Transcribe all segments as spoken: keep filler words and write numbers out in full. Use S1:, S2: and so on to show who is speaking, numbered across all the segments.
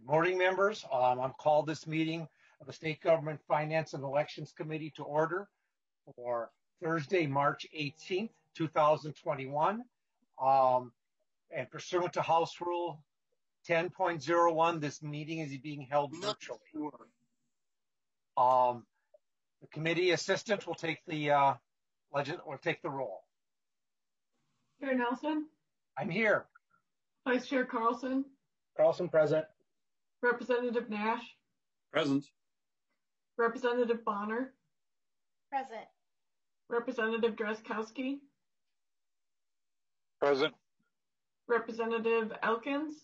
S1: Morning, members. Um, I'm called this meeting of the State Government Finance and Elections Committee to order for Thursday, March eighteenth, two thousand twenty-one. Um, and pursuant to House Rule ten point oh one, this meeting is being held virtually. Um, the committee assistant will take the uh, legend or take the roll.
S2: Chair Nelson.
S1: I'm here.
S2: Vice Chair Carlson.
S3: Carlson present.
S2: Representative Nash.
S4: Present.
S2: Representative Bonner.
S5: Present.
S2: Representative Drazkowski.
S4: Present.
S2: Representative Elkins.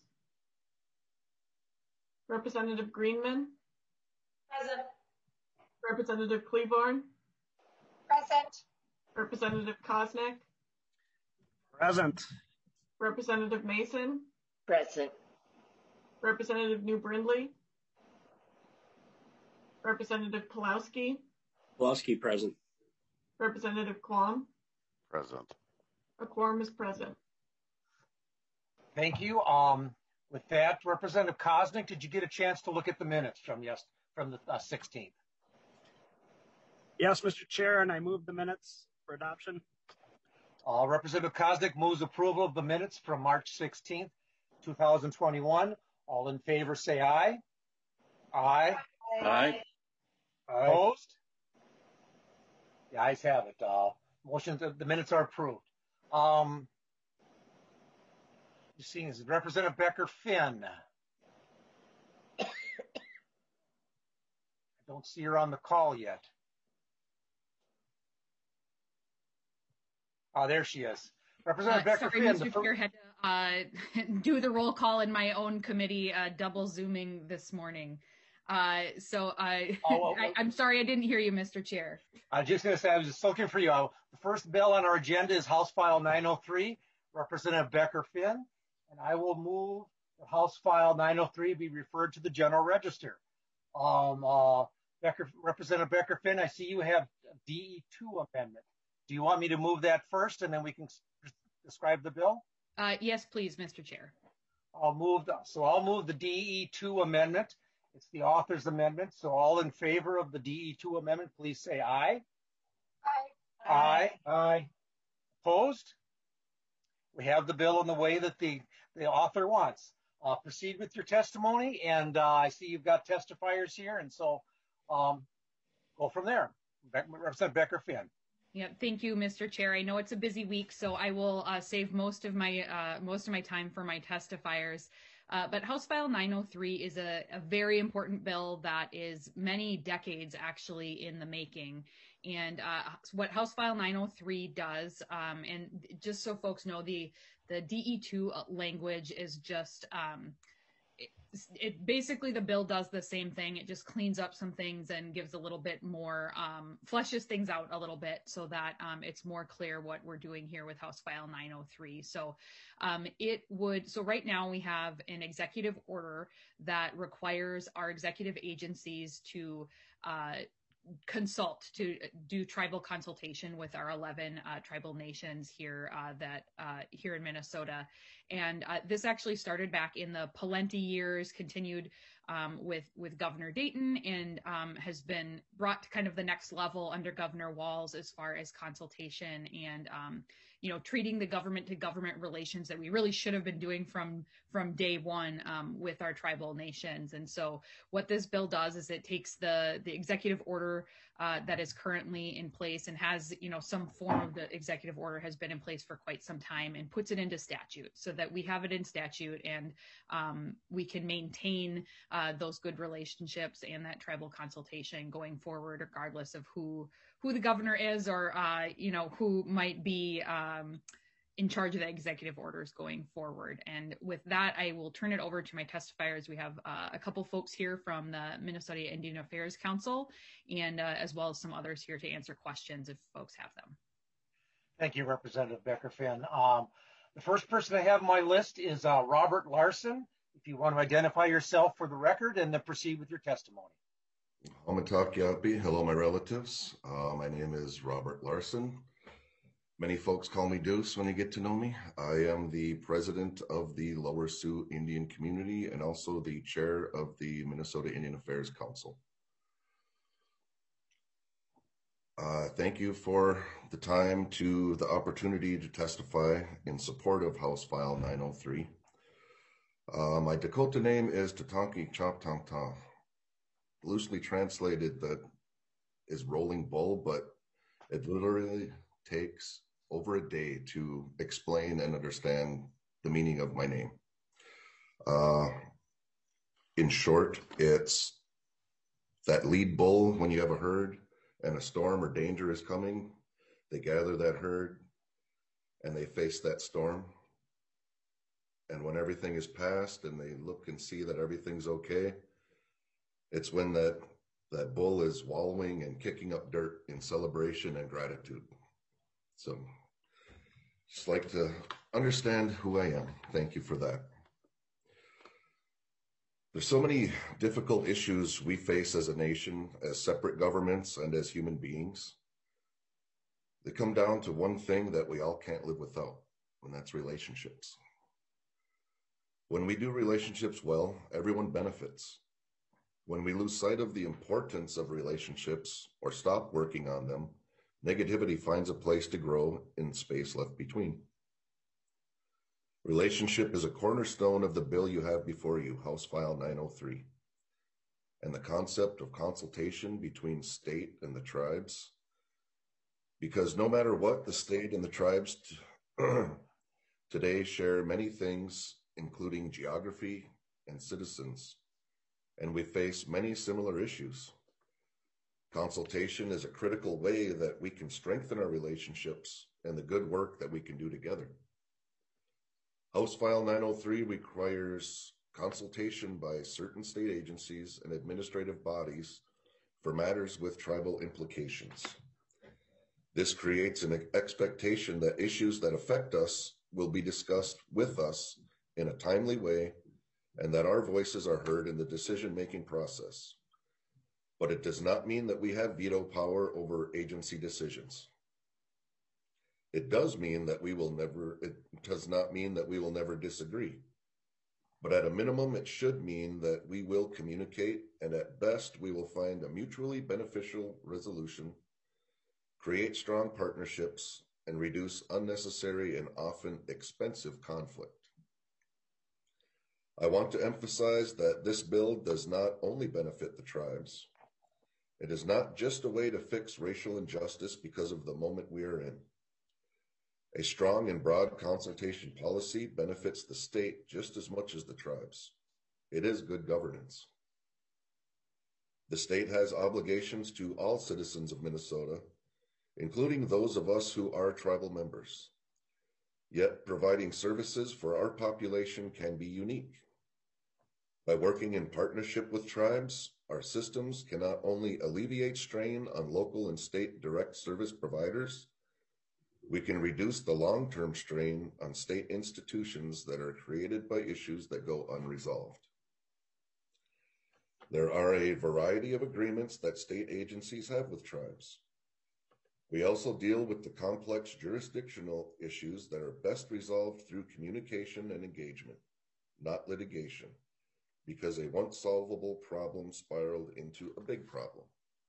S2: Representative Greenman.
S5: Present.
S2: Representative Cleaborn.
S5: Present.
S2: Representative Koznick.
S3: Present.
S2: Representative Mason.
S5: Present.
S2: Representative New Brindley. Representative Pulowski.
S4: Pulowski present.
S2: Representative Quam.
S6: Present.
S2: A quorum is present.
S1: Thank you. Um, with that, Representative Koznick, did you get a chance to look at the minutes from yes from the uh, sixteenth?
S3: Yes, Mister Chair, and I move the minutes for adoption.
S1: Uh, Representative Koznick moves approval of the minutes from March sixteenth, two thousand twenty-one. All in favor, say aye. Aye.
S4: Aye.
S1: Opposed? The ayes have it. Uh, motion, the minutes are approved. Um, you see, is Representative Becker Finn. I don't see her on the call yet. Oh, there she is. Representative
S7: Uh,
S1: Becker
S7: sorry,
S1: Finn.
S7: Mister Chair, had to uh, do the roll call in my own committee, uh, double zooming this morning. Uh, so uh,
S1: oh,
S7: I, I'm sorry I didn't hear you, Mister Chair.
S1: I was just going to say, I was just looking for you. Uh, the first bill on our agenda is House File nine oh three, Representative Becker Finn, and I will move that House File nine oh three be referred to the General Register. Um, uh, Becker, Representative Becker Finn, I see you have D E two amendment. Do you want me to move that first, and then we can describe the bill?
S7: Uh, yes, please, Mister Chair.
S1: I'll move the, so I'll move the D E two amendment. It's the author's amendment. So all in favor of the D E two amendment, please say aye.
S5: Aye.
S1: Aye.
S3: Aye.
S1: Opposed? We have the bill in the way that the, the author wants. Uh, proceed with your testimony, and uh, I see you've got testifiers here, and so um, go from there. Be- Representative Becker Finn.
S7: Yeah, thank you, Mister Chair. I know it's a busy week, so I will uh, save most of my uh, most of my time for my testifiers. Uh, but House File nine oh three is a, a very important bill that is many decades actually in the making. And uh, what House File nine oh three does, um, and just so folks know, the the D E two language is just um, it, it basically the bill does the same thing. It just cleans up some things and gives a little bit more, um, fleshes things out a little bit so that um, it's more clear what we're doing here with House File nine oh three. So um, it would, so right now we have an executive order that requires our executive agencies to uh, consult, to do tribal consultation with our eleven uh, tribal nations here uh, that uh, here in Minnesota. And uh, this actually started back in the Pawlenty years, continued um, with, with Governor Dayton, and um, has been brought to kind of the next level under Governor Walz as far as consultation and, um, you know, treating the government to government relations that we really should have been doing from, from day one um, with our tribal nations. And so what this bill does is it takes the, the executive order uh, that is currently in place and has, you know, some form of the executive order has been in place for quite some time and puts it into statute so that we have it in statute and um, we can maintain uh, those good relationships and that tribal consultation going forward, regardless of who who the governor is or, uh, you know, who might be um, in charge of the executive orders going forward. And with that, I will turn it over to my testifiers. We have uh, a couple folks here from the Minnesota Indian Affairs Council and uh, as well as some others here to answer questions if folks have them.
S1: Thank you, Representative Becker Finn. Um, the first person I have on my list is uh, Robert Larson. If you want to identify yourself for the record and then proceed with your testimony.
S6: Hello, my relatives. Uh, my name is Robert Larson. Many folks call me Deuce when they get to know me. I am the president of the Lower Sioux Indian Community and also the chair of the Minnesota Indian Affairs Council. Uh, thank you for the time to the opportunity to testify in support of House File nine oh three. Uh, my Dakota name is Tatanki Chop Tong Ta. Loosely translated, that is rolling bull, but it literally takes over a day to explain and understand the meaning of my name. Uh, in short, it's that lead bull when you have a herd and a storm or danger is coming. They gather that herd and they face that storm. And when everything is past and they look and see that everything's okay, it's when that, that bull is wallowing and kicking up dirt in celebration and gratitude. So just like to understand who I am. Thank you for that. There's so many difficult issues we face as a nation, as separate governments, and as human beings. They come down to one thing that we all can't live without, and that's relationships. When we do relationships well, everyone benefits. When we lose sight of the importance of relationships or stop working on them, negativity finds a place to grow in space left between. Relationship is a cornerstone of the bill you have before you, House File nine oh three, and the concept of consultation between state and the tribes, because no matter what, the state and the tribes today share many things, including geography and citizens, and we face many similar issues. Consultation is a critical way that we can strengthen our relationships and the good work that we can do together. House File nine oh three requires consultation by certain state agencies and administrative bodies for matters with tribal implications. This creates an expectation that issues that affect us will be discussed with us in a timely way and that our voices are heard in the decision-making process. But it does not mean that we have veto power over agency decisions. It does mean that we will never, it does not mean that we will never disagree. But at a minimum, it should mean that we will communicate, and at best, we will find a mutually beneficial resolution, create strong partnerships, and reduce unnecessary and often expensive conflict. I want to emphasize that this bill does not only benefit the tribes. It is not just a way to fix racial injustice because of the moment we are in. A strong and broad consultation policy benefits the state just as much as the tribes. It is good governance. The state has obligations to all citizens of Minnesota, including those of us who are tribal members. Yet providing services for our population can be unique. By working in partnership with tribes, our systems can not only alleviate strain on local and state direct service providers, we can reduce the long-term strain on state institutions that are created by issues that go unresolved. There are a variety of agreements that state agencies have with tribes. We also deal with the complex jurisdictional issues that are best resolved through communication and engagement, not litigation, because a once solvable problem spiraled into a big problem.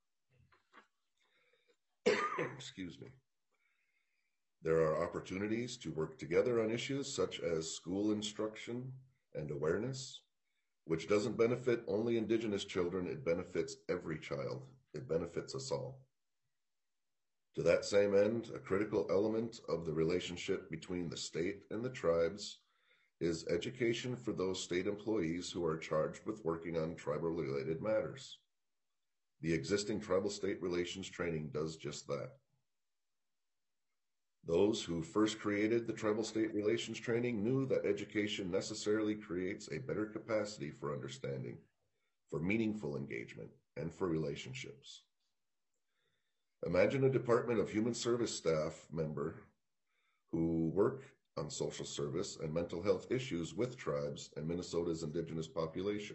S6: Excuse me. There are opportunities to work together on issues such as school instruction and awareness, which doesn't benefit only Indigenous children, it benefits every child. It benefits us all. To that same end, a critical element of the relationship between the state and the tribes is education for those state employees who are charged with working on tribal-related matters. The existing tribal-state relations training does just that. Those who first created the tribal-state relations training knew that education necessarily creates a better capacity for understanding, for meaningful engagement, and for relationships. Imagine a Department of Human Service staff member who work on social service and mental health issues with tribes and Minnesota's Indigenous population.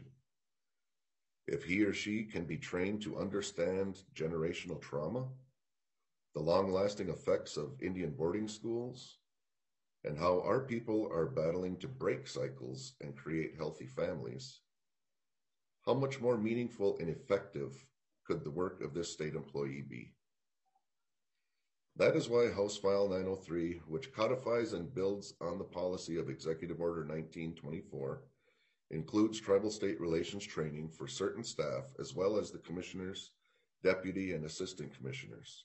S6: If he or she can be trained to understand generational trauma, the long-lasting effects of Indian boarding schools, and how our people are battling to break cycles and create healthy families, how much more meaningful and effective could the work of this state employee be? That is why House File nine oh three, which codifies and builds on the policy of Executive Order nineteen twenty-four, includes tribal state relations training for certain staff, as well as the commissioners, deputy, and assistant commissioners.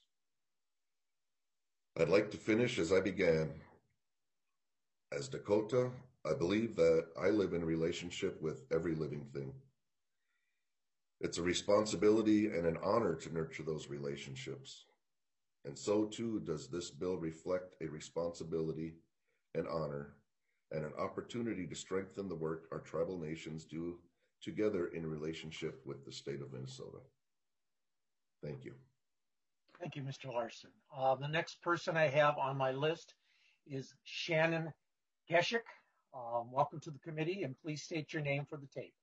S6: I'd like to finish as I began. As Dakota, I believe that I live in a relationship with every living thing. It's a responsibility and an honor to nurture those relationships. And so too does this bill reflect a responsibility, an honor, and an opportunity to strengthen the work our tribal nations do together in relationship with the state of Minnesota. Thank you.
S1: Thank you, Mister Larson. Uh, the next person I have on my list is Shannon Geshik. Um, welcome to the committee, and please state your name for the tape.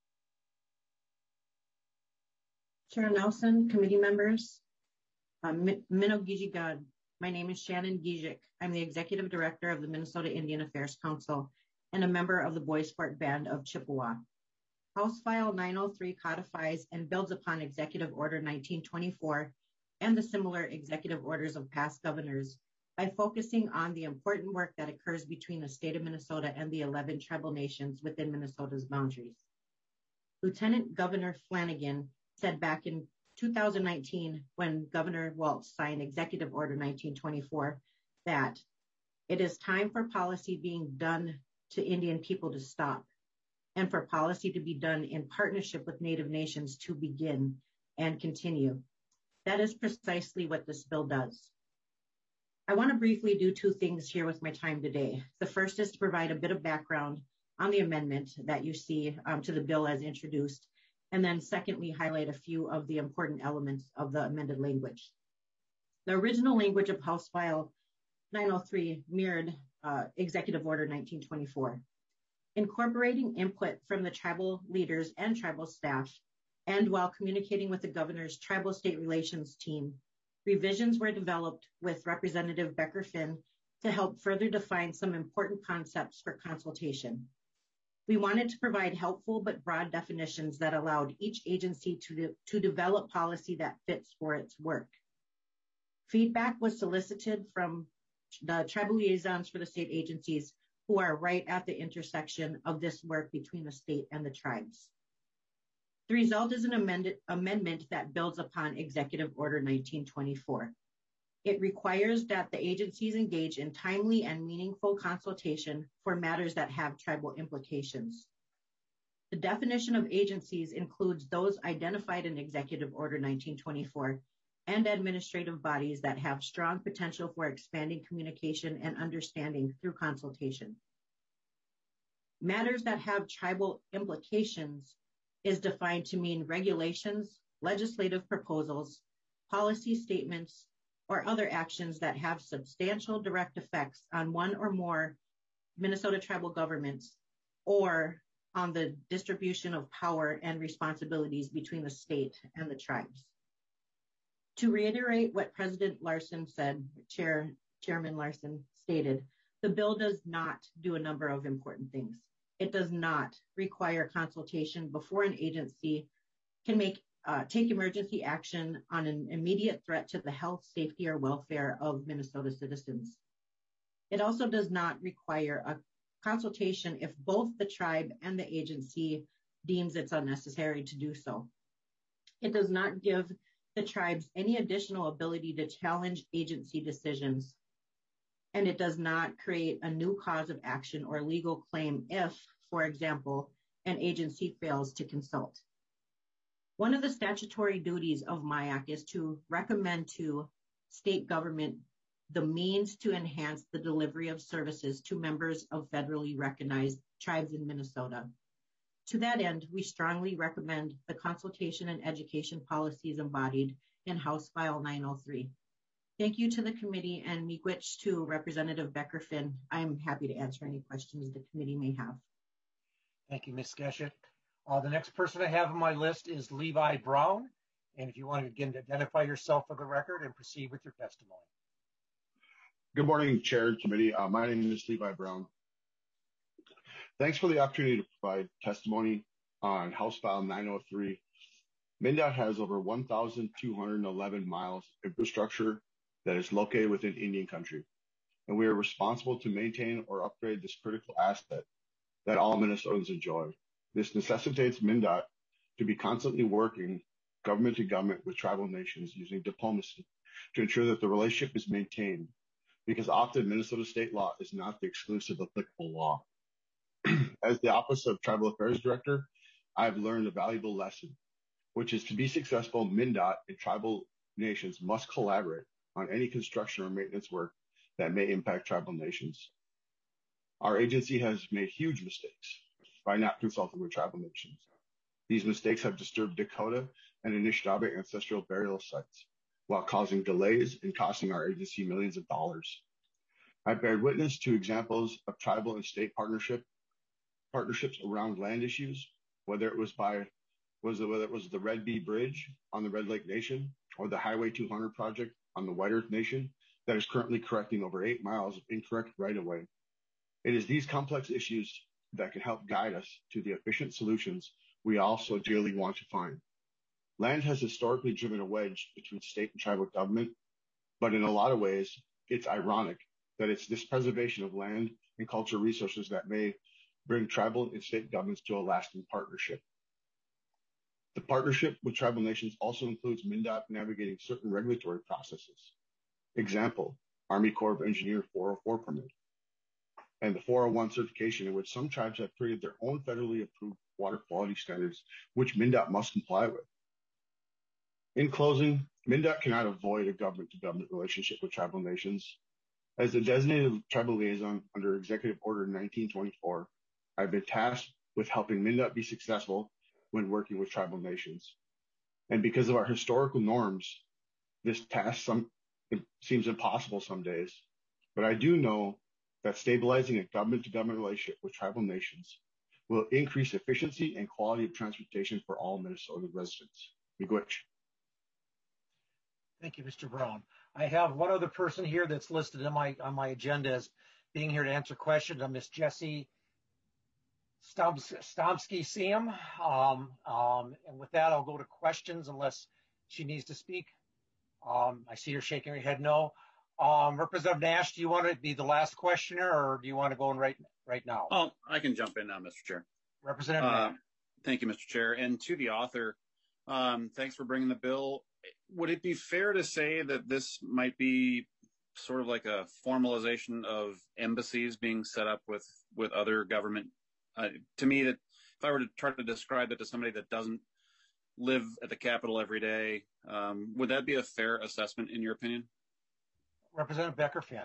S8: Chair Nelson, committee members, um, Minnow Gijigad. My name is Shannon Gijik. I'm the Executive Director of the Minnesota Indian Affairs Council and a member of the Boy Sport Band of Chippewa. House File nine oh three codifies and builds upon Executive Order nineteen twenty-four and the similar executive orders of past governors by focusing on the important work that occurs between the state of Minnesota and the eleven tribal nations within Minnesota's boundaries. Lieutenant Governor Flanagan said back in two thousand nineteen, when Governor Walz signed Executive Order nineteen twenty-four, that it is time for policy being done to Indian people to stop, and for policy to be done in partnership with Native nations to begin and continue. That is precisely what this bill does. I want to briefly do two things here with my time today. The first is to provide a bit of background on the amendment that you see um, to the bill as introduced, and then secondly, highlight a few of the important elements of the amended language. The original language of House File nine oh three mirrored uh, Executive Order nineteen twenty-four. Incorporating input from the tribal leaders and tribal staff, and while communicating with the governor's tribal state relations team, revisions were developed with Representative Becker Finn to help further define some important concepts for consultation. We wanted to provide helpful but broad definitions that allowed each agency to, de- to develop policy that fits for its work. Feedback was solicited from the tribal liaisons for the state agencies, who are right at the intersection of this work between the state and the tribes. The result is an amended, amendment that builds upon Executive Order nineteen twenty-four. It requires that the agencies engage in timely and meaningful consultation for matters that have tribal implications. The definition of agencies includes those identified in Executive Order nineteen twenty-four and administrative bodies that have strong potential for expanding communication and understanding through consultation. Matters that have tribal implications is defined to mean regulations, legislative proposals, policy statements, or other actions that have substantial direct effects on one or more Minnesota tribal governments or on the distribution of power and responsibilities between the state and the tribes. To reiterate what President Larson said, Chair, Chairman Larson stated, the bill does not do a number of important things. It does not require consultation before an agency can make uh, take emergency action on an immediate threat to the health, safety, or welfare of Minnesota citizens. It also does not require a consultation if both the tribe and the agency deems it's unnecessary to do so. It does not give the tribes any additional ability to challenge agency decisions, and it does not create a new cause of action or legal claim if, for example, an agency fails to consult. One of the statutory duties of M I A C is to recommend to state government the means to enhance the delivery of services to members of federally recognized tribes in Minnesota. To that end, we strongly recommend the consultation and education policies embodied in House File nine oh three. Thank you to the committee, and miigwech to Representative Becker Finn. I'm happy to answer any questions the committee may have.
S1: Thank you, Miz Geshik. Uh, the next person I have on my list is Levi Brown, And if you want to again identify yourself for the record and proceed with your testimony.
S9: Good morning, Chair and Committee. Uh, my name is Levi Brown. Thanks for the opportunity to provide testimony on House File nine oh three. MnDOT has over one thousand two hundred eleven miles of infrastructure that is located within Indian country, and we are responsible to maintain or upgrade this critical asset that all Minnesotans enjoy. This necessitates MnDOT to be constantly working government to government with tribal nations using diplomacy to ensure that the relationship is maintained, because often Minnesota state law is not the exclusive applicable law. As the Office of Tribal Affairs Director, I have learned a valuable lesson, which is to be successful, MnDOT and tribal nations must collaborate on any construction or maintenance work that may impact tribal nations. Our agency has made huge mistakes by not consulting with tribal nations. These mistakes have disturbed Dakota and Anishinaabe ancestral burial sites while causing delays and costing our agency millions of dollars. I bear witness to examples of tribal and state partnership partnerships around land issues, whether it was by was it, whether it was the Red Bee Bridge on the Red Lake Nation or the Highway two hundred project on the White Earth Nation that is currently correcting over eight miles of incorrect right-of-way. It is these complex issues that can help guide us to the efficient solutions we all so dearly want to find. Land has historically driven a wedge between state and tribal government, but in a lot of ways, it's ironic that it's this preservation of land and cultural resources that may bring tribal and state governments to a lasting partnership. The partnership with tribal nations also includes MnDOT navigating certain regulatory processes. Example, Army Corps of Engineers four oh four permit, and the four oh one certification, in which some tribes have created their own federally approved water quality standards, which MnDOT must comply with. In closing, MnDOT cannot avoid a government-to-government relationship with tribal nations. As the designated tribal liaison under Executive Order nineteen twenty-four, I've been tasked with helping MnDOT be successful when working with tribal nations. And because of our historical norms, this task some, it seems impossible some days. But I do know that stabilizing a government-to-government relationship with tribal nations will increase efficiency and quality of transportation for all Minnesota residents. Miigwech.
S1: Thank you, Mister Brown. I have one other person here that's listed on my on my agenda as being here to answer questions. I'm Miss Jessie Stomsky Seam. Um, um, and with that, I'll go to questions unless she needs to speak. Um, I see her shaking her head no. Um, Representative Nash, do you want to be the last questioner, or do you want to go in right right now?
S4: Oh, I can jump in now, Mister Chair.
S1: Representative
S4: Uh,
S1: Nash.
S4: thank you, Mister Chair. And to the author, um, thanks for bringing the bill. Would it be fair to say that this might be sort of like a formalization of embassies being set up with, with other government? Uh, to me, that if I were to try to describe it to somebody that doesn't live at the Capitol every day, um, would that be a fair assessment in your opinion?
S1: Representative Becker-Finn.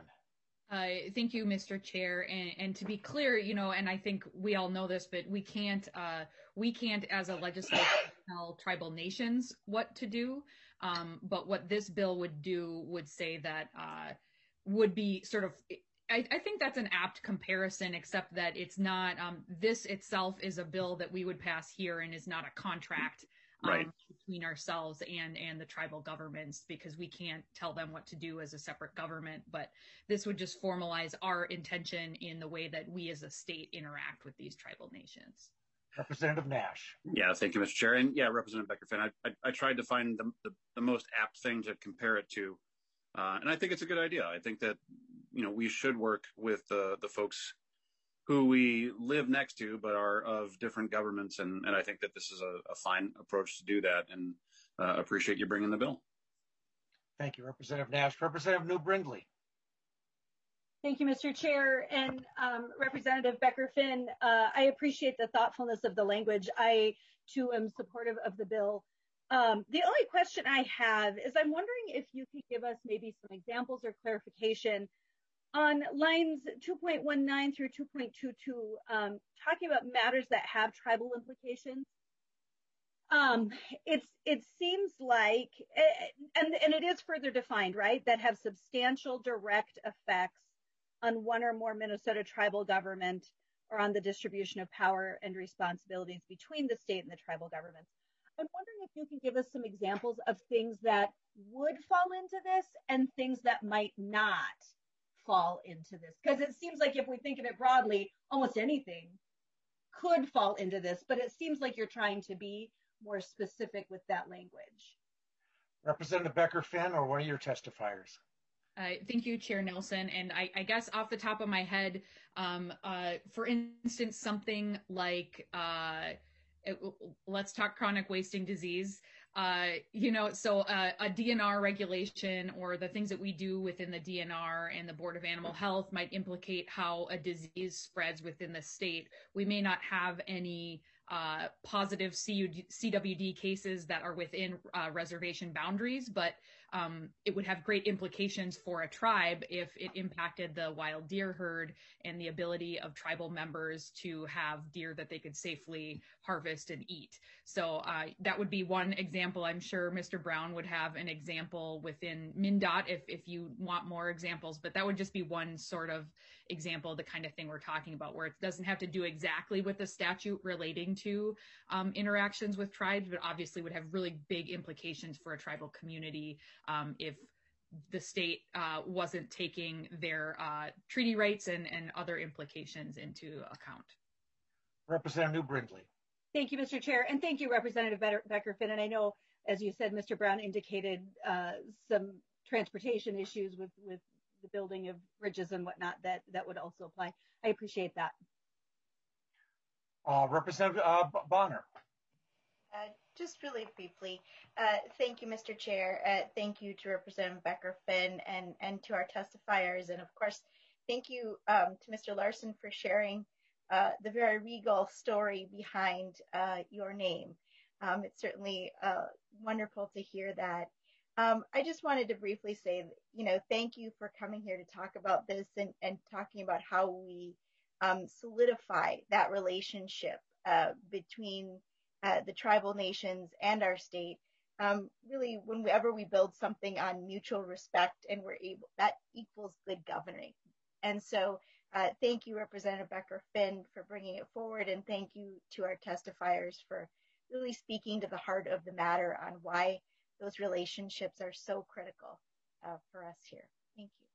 S7: Uh, thank you, Mister Chair. And, and to be clear, you know, and I think we all know this, but we can't, uh, we can't as a legislature tell tribal nations what to do. Um, but what this bill would do would say that uh, would be sort of, I, I think that's an apt comparison, except that it's not, um, this itself is a bill that we would pass here and is not a contract um,
S4: right.
S7: between ourselves and, and the tribal governments, because we can't tell them what to do as a separate government. But this would just formalize our intention in the way that we as a state interact with these tribal nations.
S1: Representative Nash.
S4: Yeah, thank you, Mister Chair. And yeah, Representative Becker-Finn, I, I, I tried to find the, the, the most apt thing to compare it to. Uh, and I think it's a good idea. I think that, you know, we should work with the, the folks who we live next to, but are of different governments. And, and I think that this is a, a fine approach to do that, and uh, appreciate you bringing the bill.
S1: Thank you, Representative Nash. Representative New Brindley.
S10: Thank you, Mister Chair. And um, Representative Becker-Finn, uh, I appreciate the thoughtfulness of the language. I, too, am supportive of the bill. Um, the only question I have is I'm wondering if you could give us maybe some examples or clarification on lines two point one nine through two point two two, um, talking about matters that have tribal implications. Um, it's, it seems like, and, and it is further defined, right, that have substantial direct effects on one or more Minnesota tribal government or on the distribution of power and responsibilities between the state and the tribal governments. I'm wondering if you can give us some examples of things that would fall into this and things that might not fall into this. Because it seems like if we think of it broadly, almost anything could fall into this, but it seems like you're trying to be more specific with that language.
S1: Representative Becker-Finn or one of your testifiers.
S7: Uh, thank you, Chair Nelson. And I, I guess off the top of my head, um, uh, for instance, something like, uh, it, let's talk chronic wasting disease. Uh, you know, so uh, a D N R regulation or the things that we do within the D N R and the Board of Animal Health might implicate how a disease spreads within the state. We may not have any uh, positive C W D cases that are within uh, reservation boundaries, but um, it would have great implications for a tribe if it impacted the wild deer herd and the ability of tribal members to have deer that they could safely harvest and eat. So uh, that would be one example. I'm sure Mister Brown would have an example within MnDOT if, if you want more examples, but that would just be one sort of example of the kind of thing we're talking about, where it doesn't have to do exactly with the statute relating to um, interactions with tribes, but obviously would have really big implications for a tribal community um, if the state uh, wasn't taking their uh, treaty rights and, and other implications into account.
S1: Representative New Brindley.
S10: Thank you, Mister Chair, and thank you, Representative Becker-Finn. And I know, as you said, Mister Brown indicated uh, some transportation issues with, with the building of bridges and whatnot that, that would also apply. I appreciate that.
S1: Uh, Representative uh, Bonner.
S11: Uh, just really briefly, uh, thank you, Mister Chair. Uh, thank you to Representative Becker-Finn and, and to our testifiers. And of course, thank you um, to Mister Larson for sharing uh, the very regal story behind uh, your name. Um, it's certainly uh, wonderful to hear that. Um, I just wanted to briefly say, you know, thank you for coming here to talk about this and, and talking about how we um, solidify that relationship uh, between uh, the tribal nations and our state. Um, really, whenever we build something on mutual respect and we're able, that equals good governing. And so uh, thank you, Representative Becker-Finn, for bringing it forward. And thank you to our testifiers for really speaking to the heart of the matter on why those relationships are so critical uh, for us here. Thank you.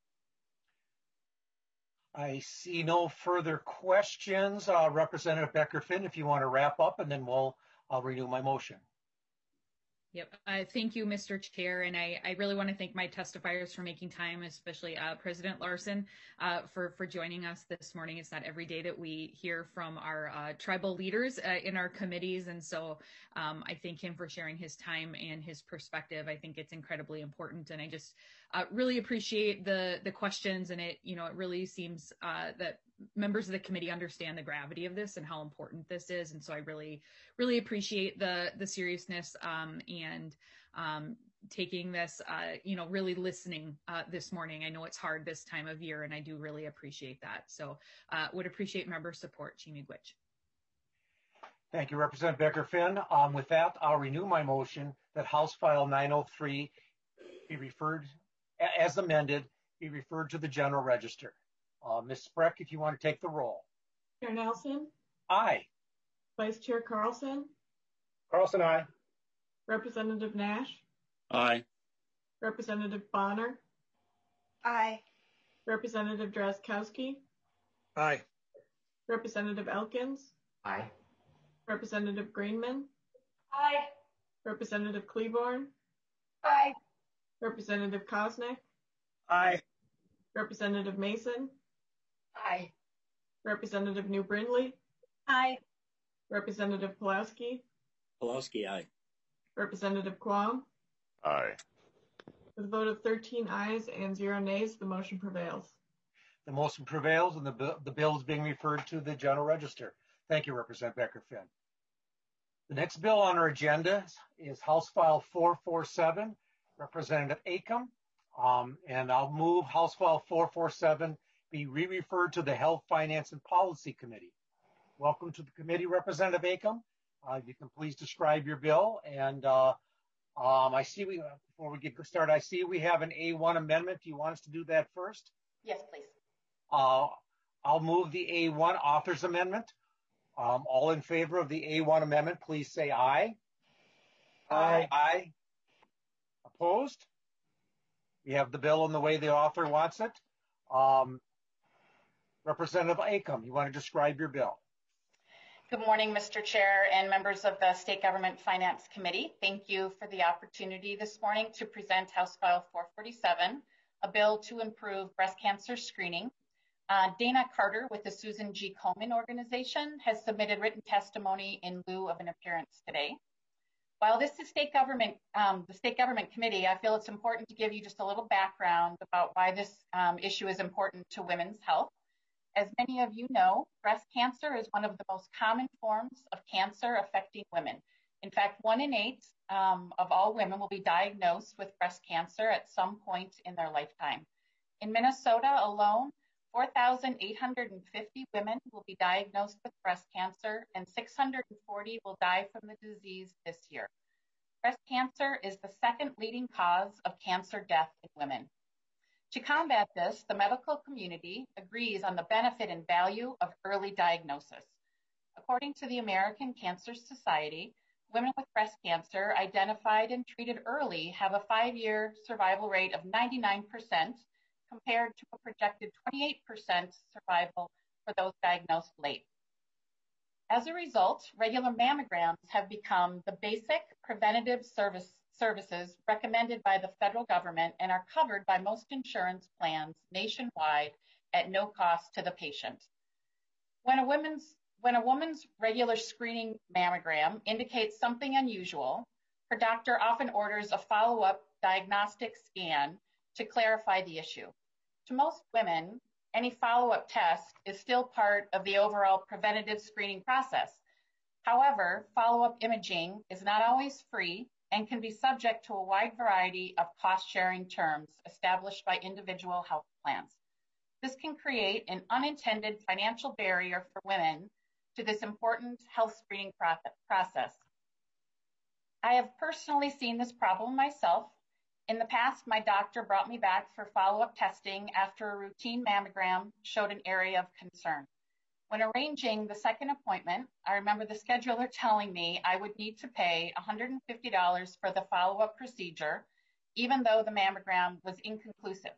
S1: I see no further questions. Uh, Representative Becker-Finn, if you want to wrap up, and then we'll I'll renew my motion.
S7: Yep. Uh, thank you, Mister Chair. And I, I really want to thank my testifiers for making time, especially uh, President Larson, uh, for, for joining us this morning. It's not every day that we hear from our uh, tribal leaders uh, in our committees. And so um, I thank him for sharing his time and his perspective. I think it's incredibly important. And I just uh, really appreciate the, the questions. And it, you know, it really seems uh, that members of the committee understand the gravity of this and how important this is. And so I really, really appreciate the, the seriousness um, and um, taking this, uh, you know, really listening uh, this morning. I know it's hard this time of year, and I do really appreciate that. So uh, would appreciate member support. Chi-miigwech.
S1: Thank you, Representative Becker-Finn. Um, with that, I'll renew my motion that House File nine oh three be referred, as amended, be referred to the General Register. Uh, Miz Spreck, if you want to take the roll.
S2: Chair Nelson.
S1: Aye.
S2: Vice Chair Carlson.
S3: Carlson, aye.
S2: Representative Nash.
S4: Aye.
S2: Representative Bonner.
S11: Aye.
S2: Representative Drazkowski.
S3: Aye.
S2: Representative Elkins.
S12: Aye.
S2: Representative Greenman.
S5: Aye.
S2: Representative Klevorn.
S5: Aye.
S2: Representative Koznick.
S3: Aye.
S2: Representative Mason.
S5: Aye.
S2: Representative New Brindley.
S10: Aye.
S2: Representative Pulowski.
S12: Pulowski, aye.
S2: Representative Quam.
S6: Aye.
S2: With a vote of thirteen ayes and zero nays, the motion prevails.
S1: The motion prevails, and the bill, the bill is being referred to the General Register. Thank you, Representative Becker-Finn. The next bill on our agenda is House File four forty-seven, Representative Acom. Um, and I'll move House File four forty-seven be re-referred to the Health, Finance, and Policy Committee. Welcome to the committee, Representative Acom. Uh, you can please describe your bill. And uh, um, I see we, before we get started, I see we have an A one amendment. Do you want us to do that first?
S5: Yes, please.
S1: Uh, I'll move the A one authors amendment. Um, all in favor of the A one amendment, please say aye.
S3: Aye.
S1: Aye. Opposed? We have the bill in the way the author wants it. Um, Representative Acom, you want to describe your bill?
S12: Good morning, Mister Chair and members of the State Government Finance Committee. Thank you for the opportunity this morning to present House File four forty-seven, a bill to improve breast cancer screening. Uh, Dana Carter with the Susan G. Komen organization has submitted written testimony in lieu of an appearance today. While this is state government, um, the State Government Committee, I feel it's important to give you just a little background about why this um, issue is important to women's health. As many of you know, breast cancer is one of the most common forms of cancer affecting women. In fact, one in eight um, of all women will be diagnosed with breast cancer at some point in their lifetime. In Minnesota alone, four thousand eight hundred fifty women will be diagnosed with breast cancer and six hundred forty will die from the disease this year. Breast cancer is the second leading cause of cancer death in women. To combat this, the medical community agrees on the benefit and value of early diagnosis. According to the American Cancer Society, women with breast cancer identified and treated early have a five-year survival rate of ninety-nine percent compared to a projected twenty-eight percent survival for those diagnosed late. As a result, regular mammograms have become the basic preventative service services recommended by the federal government and are covered by most insurance plans nationwide at no cost to the patient. When a woman's, when a woman's regular screening mammogram indicates something unusual, her doctor often orders a follow-up diagnostic scan to clarify the issue. To most women, any follow-up test is still part of the overall preventative screening process. However, follow-up imaging is not always free and can be subject to a wide variety of cost-sharing terms established by individual health plans. This can create an unintended financial barrier for women to this important health screening process. I have personally seen this problem myself. In the past, my doctor brought me back for follow-up testing after a routine mammogram showed an area of concern. When arranging the second appointment, I remember the scheduler telling me I would need to pay one hundred fifty dollars for the follow-up procedure, even though the mammogram was inconclusive.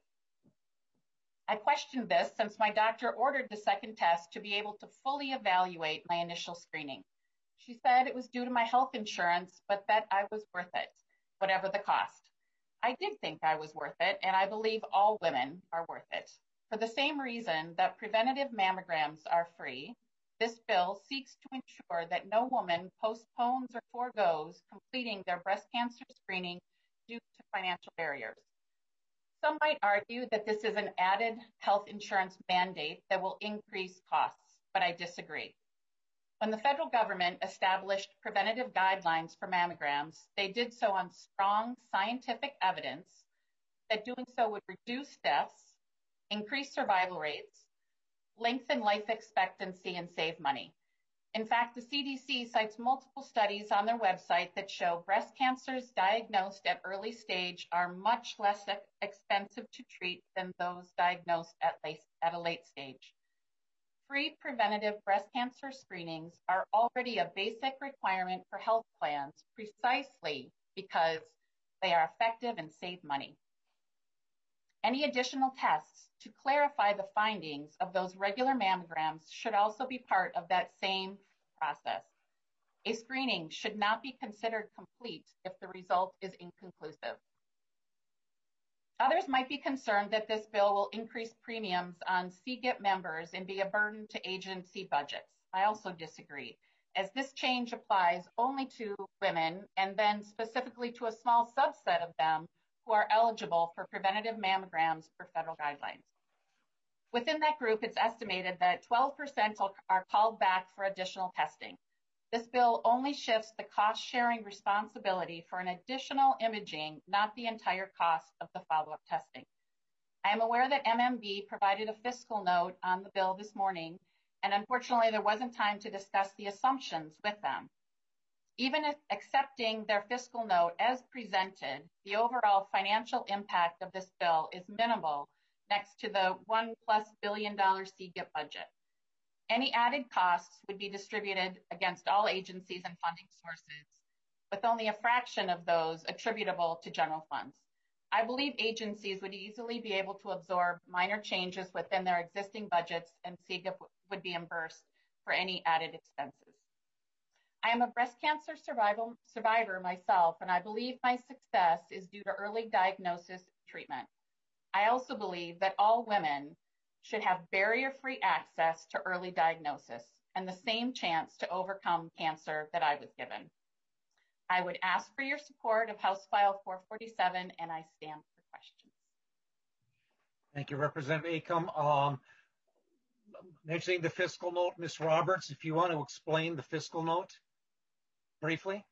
S12: I questioned this since my doctor ordered the second test to be able to fully evaluate my initial screening. She said it was due to my health insurance, but that I was worth it, whatever the cost. I did think I was worth it, and I believe all women are worth it. For the same reason that preventative mammograms are free, this bill seeks to ensure that no woman postpones or forgoes completing their breast cancer screening due to financial barriers. Some might argue that this is an added health insurance mandate that will increase costs, but I disagree. When the federal government established preventative guidelines for mammograms, they did so on strong scientific evidence that doing so would reduce deaths, increase survival rates, lengthen life expectancy, and save money. In fact, the C D C cites multiple studies on their website that show breast cancers diagnosed at early stage are much less expensive to treat than those diagnosed at, late, at a late stage. Free preventative breast cancer screenings are already a basic requirement for health plans precisely because they are effective and save money. Any additional tests to clarify the findings of those regular mammograms should also be part of that same process. A screening should not be considered complete if the result is inconclusive. Others might be concerned that this bill will increase premiums on C G I P members and be a burden to agency budgets. I also disagree, as this change applies only to women and then specifically to a small subset of them who are eligible for preventative mammograms per federal guidelines. Within that group, it's estimated that twelve percent are called back for additional testing. This bill only shifts the cost-sharing responsibility for an additional imaging, not the entire cost of the follow-up testing. I am aware that M M B provided a fiscal note on the bill this morning, and unfortunately there wasn't time to discuss the assumptions with them. Even if accepting their fiscal note as presented, the overall financial impact of this bill is minimal next to the one plus billion dollar C G I P budget. Any added costs would be distributed against all agencies and funding sources, with only a fraction of those attributable to general funds. I believe agencies would easily be able to absorb minor changes within their existing budgets, and C G I P would be reimbursed for any added expenses. I am a breast cancer survival, survivor myself, and I believe my success is due to early diagnosis and treatment. I also believe that all women should have barrier-free access to early diagnosis and the same chance to overcome cancer that I was given. I would ask for your support of House File four forty-seven, and I stand for questions.
S1: Thank you, Representative Acom. Um, mentioning the fiscal note, Miz Roberts, if you want to explain the fiscal note briefly.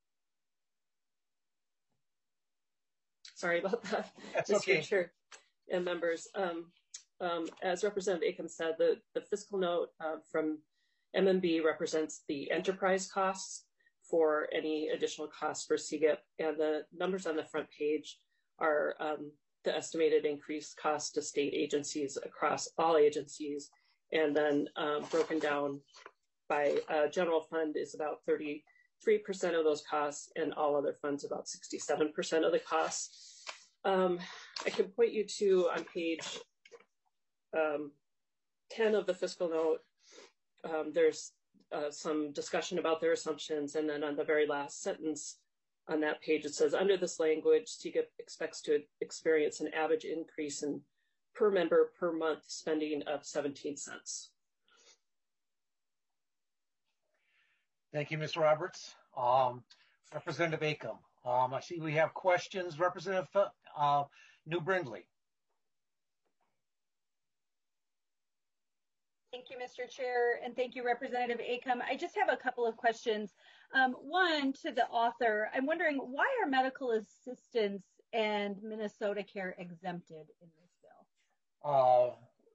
S13: Sorry about that.
S1: That's
S13: Mister
S1: okay.
S13: Chair and members. Um, um, as Representative Acom said, the, the fiscal note uh, from M M B represents the enterprise costs for any additional costs for C G I P, and the numbers on the front page are um, the estimated increased cost to state agencies across all agencies, and then um, broken down by uh, general fund is about thirty-three percent of those costs, and all other funds about sixty-seven percent of the costs. Um, I can point you to on page um, ten of the fiscal note, um, there's uh, some discussion about their assumptions, and then on the very last sentence on that page, it says, under this language, C G I P expects to experience an average increase in per member per month spending of seventeen cents.
S1: Thank you, Miz Roberts. Um, Representative Acom. Um, I see we have questions. Representative uh, New Brindley.
S10: Thank you, Mister Chair, and thank you, Representative Acom. I just have a couple of questions. Um, one, to the author, I'm wondering, why are medical assistants and Minnesota Care exempted in this bill?
S1: Uh,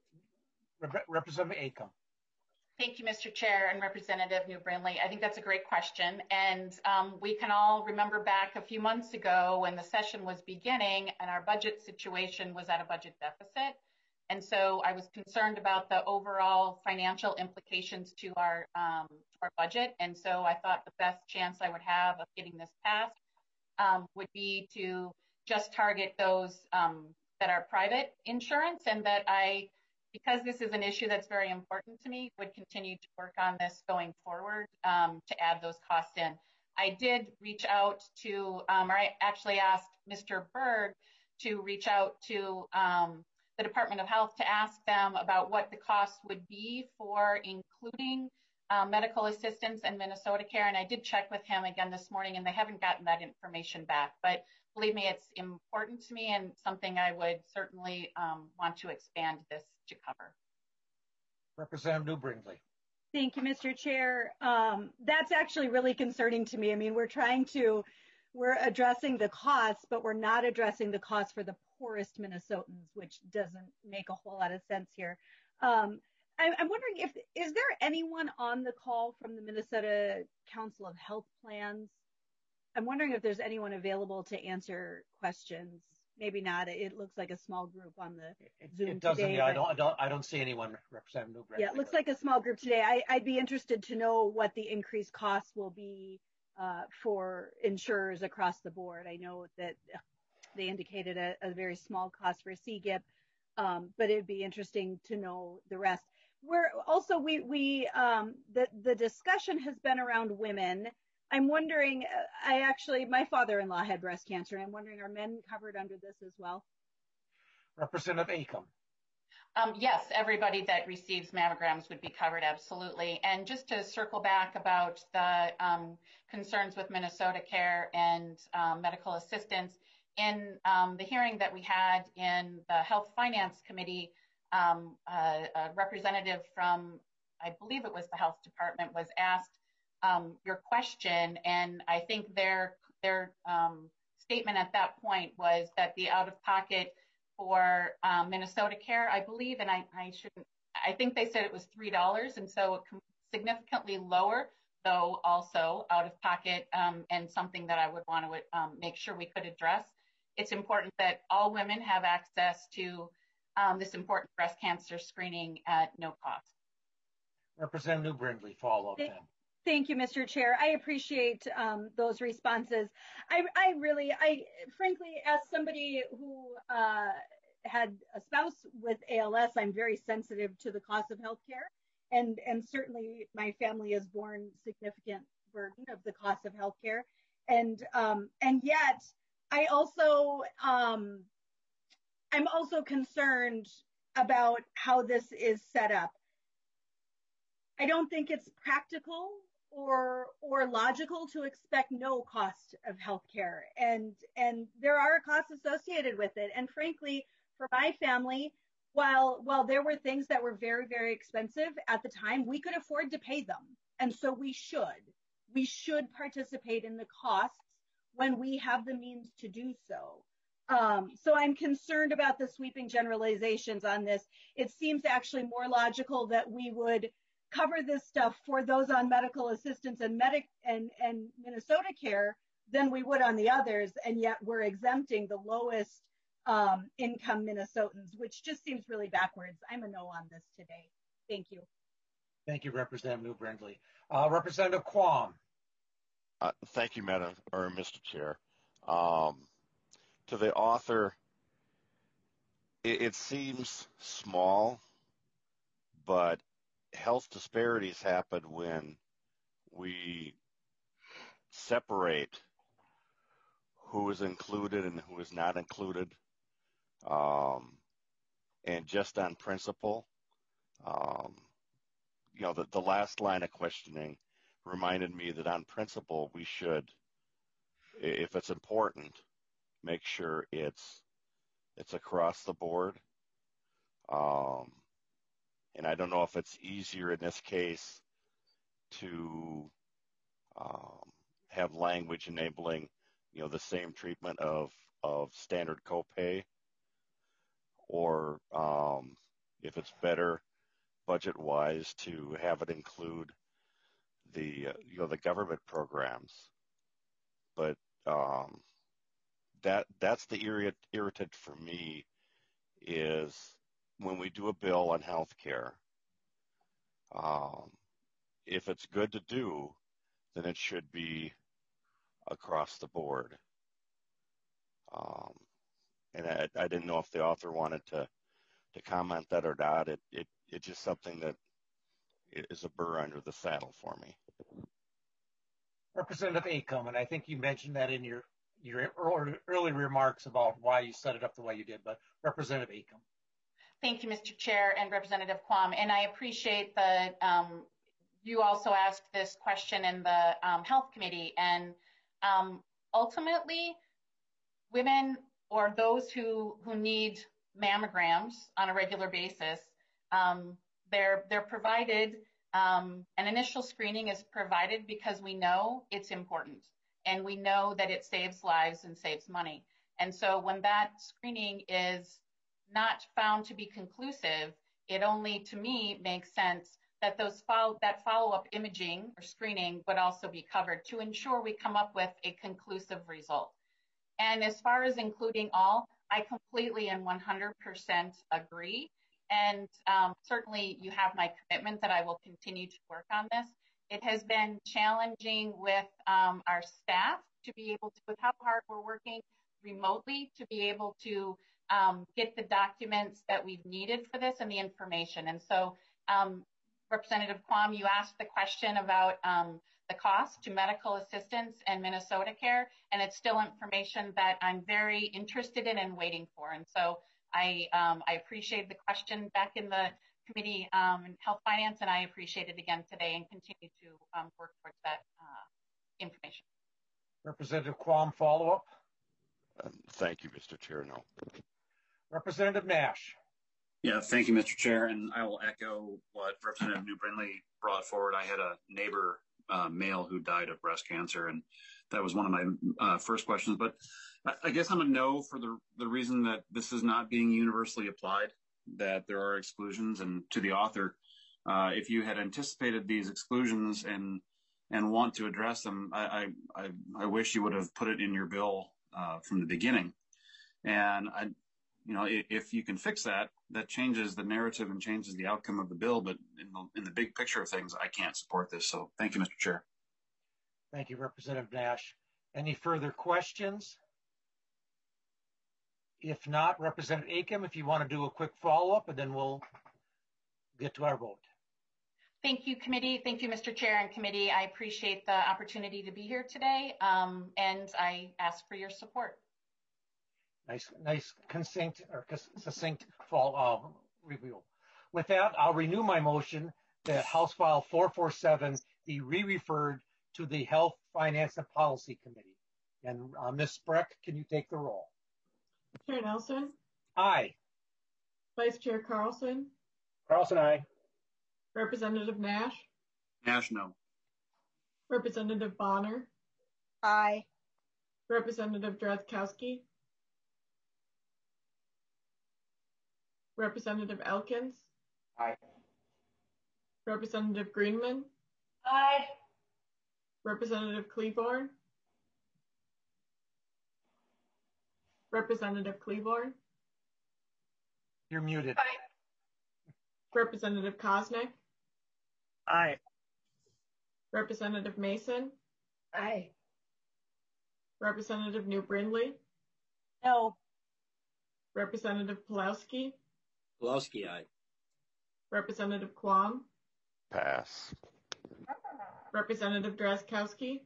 S1: Rep Representative Acom.
S12: Thank you, Mister Chair and Representative New Brindley. I think that's a great question. And um, we can all remember back a few months ago when the session was beginning and our budget situation was at a budget deficit. And so I was concerned about the overall financial implications to our, um, to our budget. And so I thought the best chance I would have of getting this passed um, would be to just target those um, that are private insurance, and that I, because this is an issue that's very important to me, would continue to work on this going forward um, to add those costs in. I did reach out to, um, or I actually asked Mister Berg to reach out to um, the Department of Health to ask them about what the cost would be for including uh, medical assistance and Minnesota Care. And I did check with him again this morning, and they haven't gotten that information back. But believe me, it's important to me and something I would certainly um, want to expand this to cover.
S1: Representative New Brindley.
S10: Thank you, Mister Chair. Um, that's actually really concerning to me. I mean, we're trying to, we're addressing the costs, but we're not addressing the costs for the poorest Minnesotans, which doesn't make a whole lot of sense here. Um, I, I'm wondering if, is there anyone on the call from the Minnesota Council of Health Plans? I'm wondering if there's anyone available to answer questions. Maybe not. It looks like a small group on the
S1: It,
S10: Zoom
S1: it doesn't.
S10: today.
S1: Yeah, I don't. I don't. I don't see anyone. Representative New Brindley.
S10: Yeah, it looks like a small group today. I, I'd be interested to know what the increased costs will be uh, for insurers across the board. I know that they indicated a, a very small cost for C G I P, um, but it'd be interesting to know the rest. We're also we we um, the the discussion has been around women. I'm wondering. I actually, my father-in-law had breast cancer, and I'm wondering, are men covered under this as well?
S1: Representative Acom.
S12: Um, yes, everybody that receives mammograms would be covered, absolutely. And just to circle back about the um, concerns with Minnesota Care and um, medical assistance, in um, the hearing that we had in the Health Finance Committee, um, a, a representative from, I believe it was the Health Department, was asked um, your question, and I think their their um, statement at that point was that the out-of-pocket for um, Minnesota Care, I believe, and I, I shouldn't, I think they said it was three dollars, and so significantly lower, though also out-of-pocket, um, and something that I would want to um, make sure we could address. It's important that all women have access to um, this important breast cancer screening at no cost.
S1: Representative New Brindley, follow up then.
S10: Thank you, Mister Chair. I appreciate um, those responses. I, I really, I frankly, as somebody who uh, had a spouse with A L S, I'm very sensitive to the cost of healthcare, and and certainly my family has borne significant burden of the cost of healthcare, and um, and yet I also um, I'm also concerned about how this is set up. I don't think it's practical or or logical to expect no cost of healthcare, and and there are costs associated with it. And frankly, for my family, while while there were things that were very, very expensive at the time, we could afford to pay them, and so we should we should participate in the costs when we have the means to do so. Um, so I'm concerned about the sweeping generalizations on this. It seems actually more logical that we would cover this stuff for those on medical assistance and medic and, and Minnesota Care than we would on the others, and yet we're exempting the lowest um, income Minnesotans, which just seems really backwards. I'm a no on this today. Thank you.
S1: Thank you, Representative New Brindley. Uh, Representative Quam.
S14: Uh, thank you, Madam or Mister Chair. Um, to the author, it, it seems small, but health disparities happen when we separate who is included and who is not included, um, and just on principle. Um, you know, the, the last line of questioning reminded me that on principle we should, if it's important, make sure it's it's across the board. Um, And I don't know if it's easier in this case to um, have language enabling, you know, the same treatment of, of standard copay, or um, if it's better budget-wise to have it include the, uh, you know, the government programs. But um, that that's the irrit- irritant for me is when we do a bill on healthcare, um, if it's good to do, then it should be across the board. Um, and I, I didn't know if the author wanted to, to comment that or not. It, it it's just something that is a burr under the saddle for me.
S1: Representative Acom, and I think you mentioned that in your your early remarks about why you set it up the way you did, but Representative Acom.
S12: Thank you, Mister Chair and Representative Quam, and I appreciate the, um, you also asked this question in the um, Health Committee, and um, ultimately, women or those who, who need mammograms on a regular basis, um, they're, they're provided, um, an initial screening is provided because we know it's important, and we know that it saves lives and saves money. And so when that screening is not found to be conclusive, it only, to me, makes sense that those follow, that follow-up imaging or screening would also be covered to ensure we come up with a conclusive result. And as far as including all, I completely and one hundred percent agree. And um, certainly you have my commitment that I will continue to work on this. It has been challenging with um, our staff to be able to, with how hard we're working remotely, to be able to um, get the documents that we've needed for this and the information. And so um, Representative Quam, you asked the question about um, the cost to medical assistance and Minnesota Care, and it's still information that I'm very interested in and waiting for. And so I, um, I appreciate the question back in the Committee on um, Health Finance, and I appreciate it again today and continue to um, work towards that uh, information.
S1: Representative Quam, follow-up.
S14: Um, thank you, Mister Chair. No.
S1: Representative Nash.
S4: Yeah, thank you, Mister Chair, and I will echo what Representative New Brindley brought forward. I had a neighbor uh, male who died of breast cancer, and that was one of my uh, first questions. But I guess I'm a no for the the reason that this is not being universally applied, that there are exclusions. And to the author, uh, if you had anticipated these exclusions and and want to address them, I I, I, I wish you would have put it in your bill uh, from the beginning. And I you know, if, if you can fix that, that changes the narrative and changes the outcome of the bill. But in the, in the big picture of things, I can't support this. So thank you, Mister Chair.
S1: Thank you, Representative Nash. Any further questions? If not, Representative Acom, if you want to do a quick follow-up, and then we'll get to our vote.
S12: Thank you, committee. Thank you, Mister Chair and committee. I appreciate the opportunity to be here today, um, and I ask for your support.
S1: Nice, nice, succinct or succinct fall uh, review. With that, I'll renew my motion that House File four forty-seven be re-referred to the Health, Finance, and Policy Committee. And uh, Miz Spreck, can you take the roll?
S2: Chair Nelson?
S1: Aye.
S2: Vice Chair Carlson?
S3: Carlson, aye.
S2: Representative Nash?
S4: Nash, no.
S2: Representative Bonner?
S11: Aye.
S2: Representative Drazkowski? Representative Elkins?
S3: Aye.
S2: Representative Greenman?
S5: Aye.
S2: Representative Cleaborn? Representative Cleaborn?
S1: You're muted.
S5: Aye.
S2: Representative Koznick?
S3: Aye.
S2: Representative Mason?
S5: Aye.
S2: Representative New Brindley?
S5: No.
S2: Representative Pulowski?
S3: Pulowski, aye.
S2: Representative Quam?
S14: Pass.
S2: Representative Drazkowski?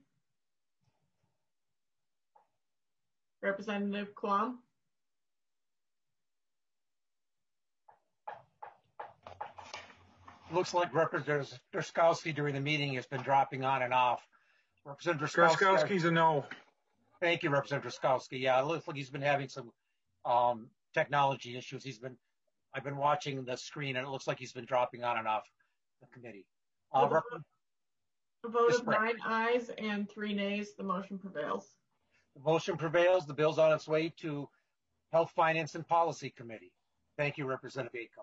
S2: Representative Quam?
S1: Looks like Representative Drazkowski during the meeting has been dropping on and off. Representative Drazkowski.
S3: Drazkowski's a no.
S1: Thank you, Representative Drazkowski. Yeah, it looks like he's been having some um, technology issues. He's been, I've been watching the screen, and it looks like he's been dropping on and off the committee. Uh,
S2: With a vote of
S1: Rep-
S2: nine ayes and three nays, the motion prevails.
S1: The motion prevails. The bill's on its way to Health, Finance, and Policy Committee. Thank you, Representative Acom.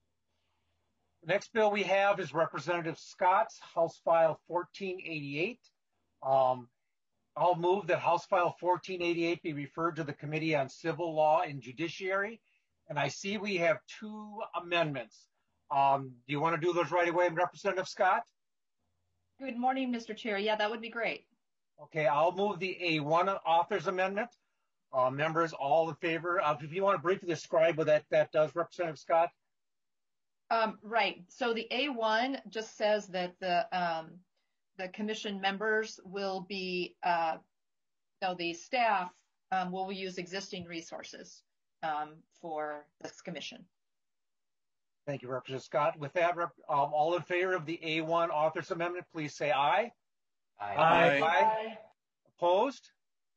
S1: The next bill we have is Representative Scott's House File fourteen eighty-eight. Um, I'll move that House File fourteen eighty-eight be referred to the Committee on Civil Law and Judiciary. And I see we have two amendments. Um, do you want to do those right away, Representative Scott?
S7: Good morning, Mister Chair. Yeah, that would be great.
S1: Okay, I'll move the A one author's amendment. Uh, members, all in favor? Uh, if you want to briefly describe what that, that does, Representative Scott?
S15: Um, right. So the A one just says that the um, the commission members will be, uh, no, the staff um, will use existing resources um, for this commission.
S1: Thank you, Representative Scott. With that, um, all in favor of the A one author's amendment, please say aye.
S3: Aye.
S1: Aye. Aye. Aye. Opposed?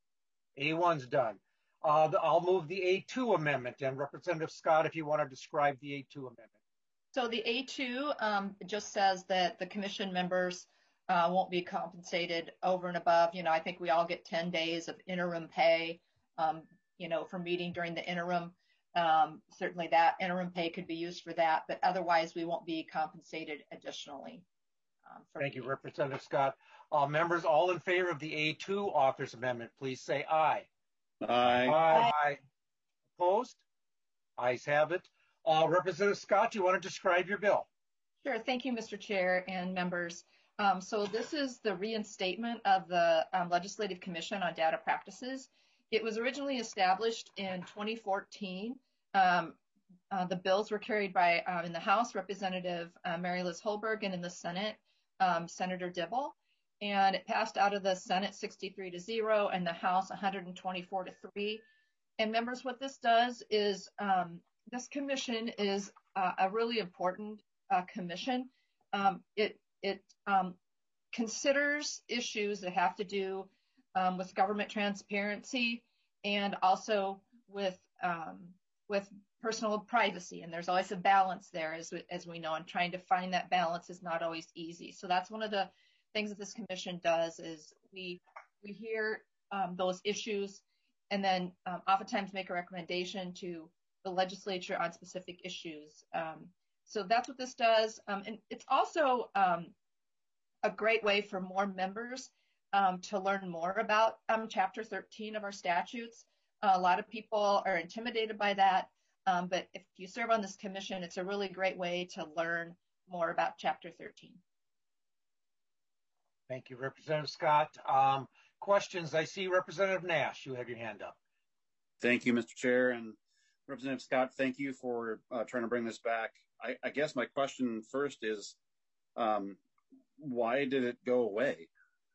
S1: A one's done. Uh, I'll move the A two amendment. And Representative Scott, if you want to describe the A two amendment.
S15: So the A two um, just says that the commission members uh, won't be compensated over and above. You know, I think we all get ten days of interim pay, um, you know, for meeting during the interim. Um, certainly that interim pay could be used for that, but otherwise we won't be compensated additionally. Um,
S1: Thank you, Representative Scott. Uh, members, all in favor of the A two author's amendment, please say aye.
S4: Aye.
S1: Aye. Aye. Opposed? Ayes have it. Uh, Representative Scott, do you want to describe your bill?
S15: Sure. Thank you, Mister Chair and members. Um, so this is the reinstatement of the um, Legislative Commission on Data Practices. It was originally established in twenty fourteen. Um, uh, the bills were carried by, uh, in the House, Representative uh, Mary Liz Holberg, and in the Senate, um, Senator Dibble. And it passed out of the Senate sixty-three to zero and the House one hundred twenty-four to three. And members, what this does is um, this commission is uh, a really important uh, commission. Um, it it um, considers issues that have to do um, with government transparency and also with um, with personal privacy. And there's always a balance there, as we, as we know, and trying to find that balance is not always easy. So that's one of the things that this commission does is we we hear um, those issues and then um, oftentimes make a recommendation to the legislature on specific issues. Um, so that's what this does. Um, and it's also um, a great way for more members um, to learn more about um, Chapter thirteen of our statutes. Uh, a lot of people are intimidated by that. Um, but if you serve on this commission, it's a really great way to learn more about Chapter thirteen.
S1: Thank you, Representative Scott. Um, questions? I see Representative Nash. You have your hand up.
S4: Thank you, Mister Chair. And Representative Scott, thank you for uh, trying to bring this back. I, I guess my question first is, um, why did it go away?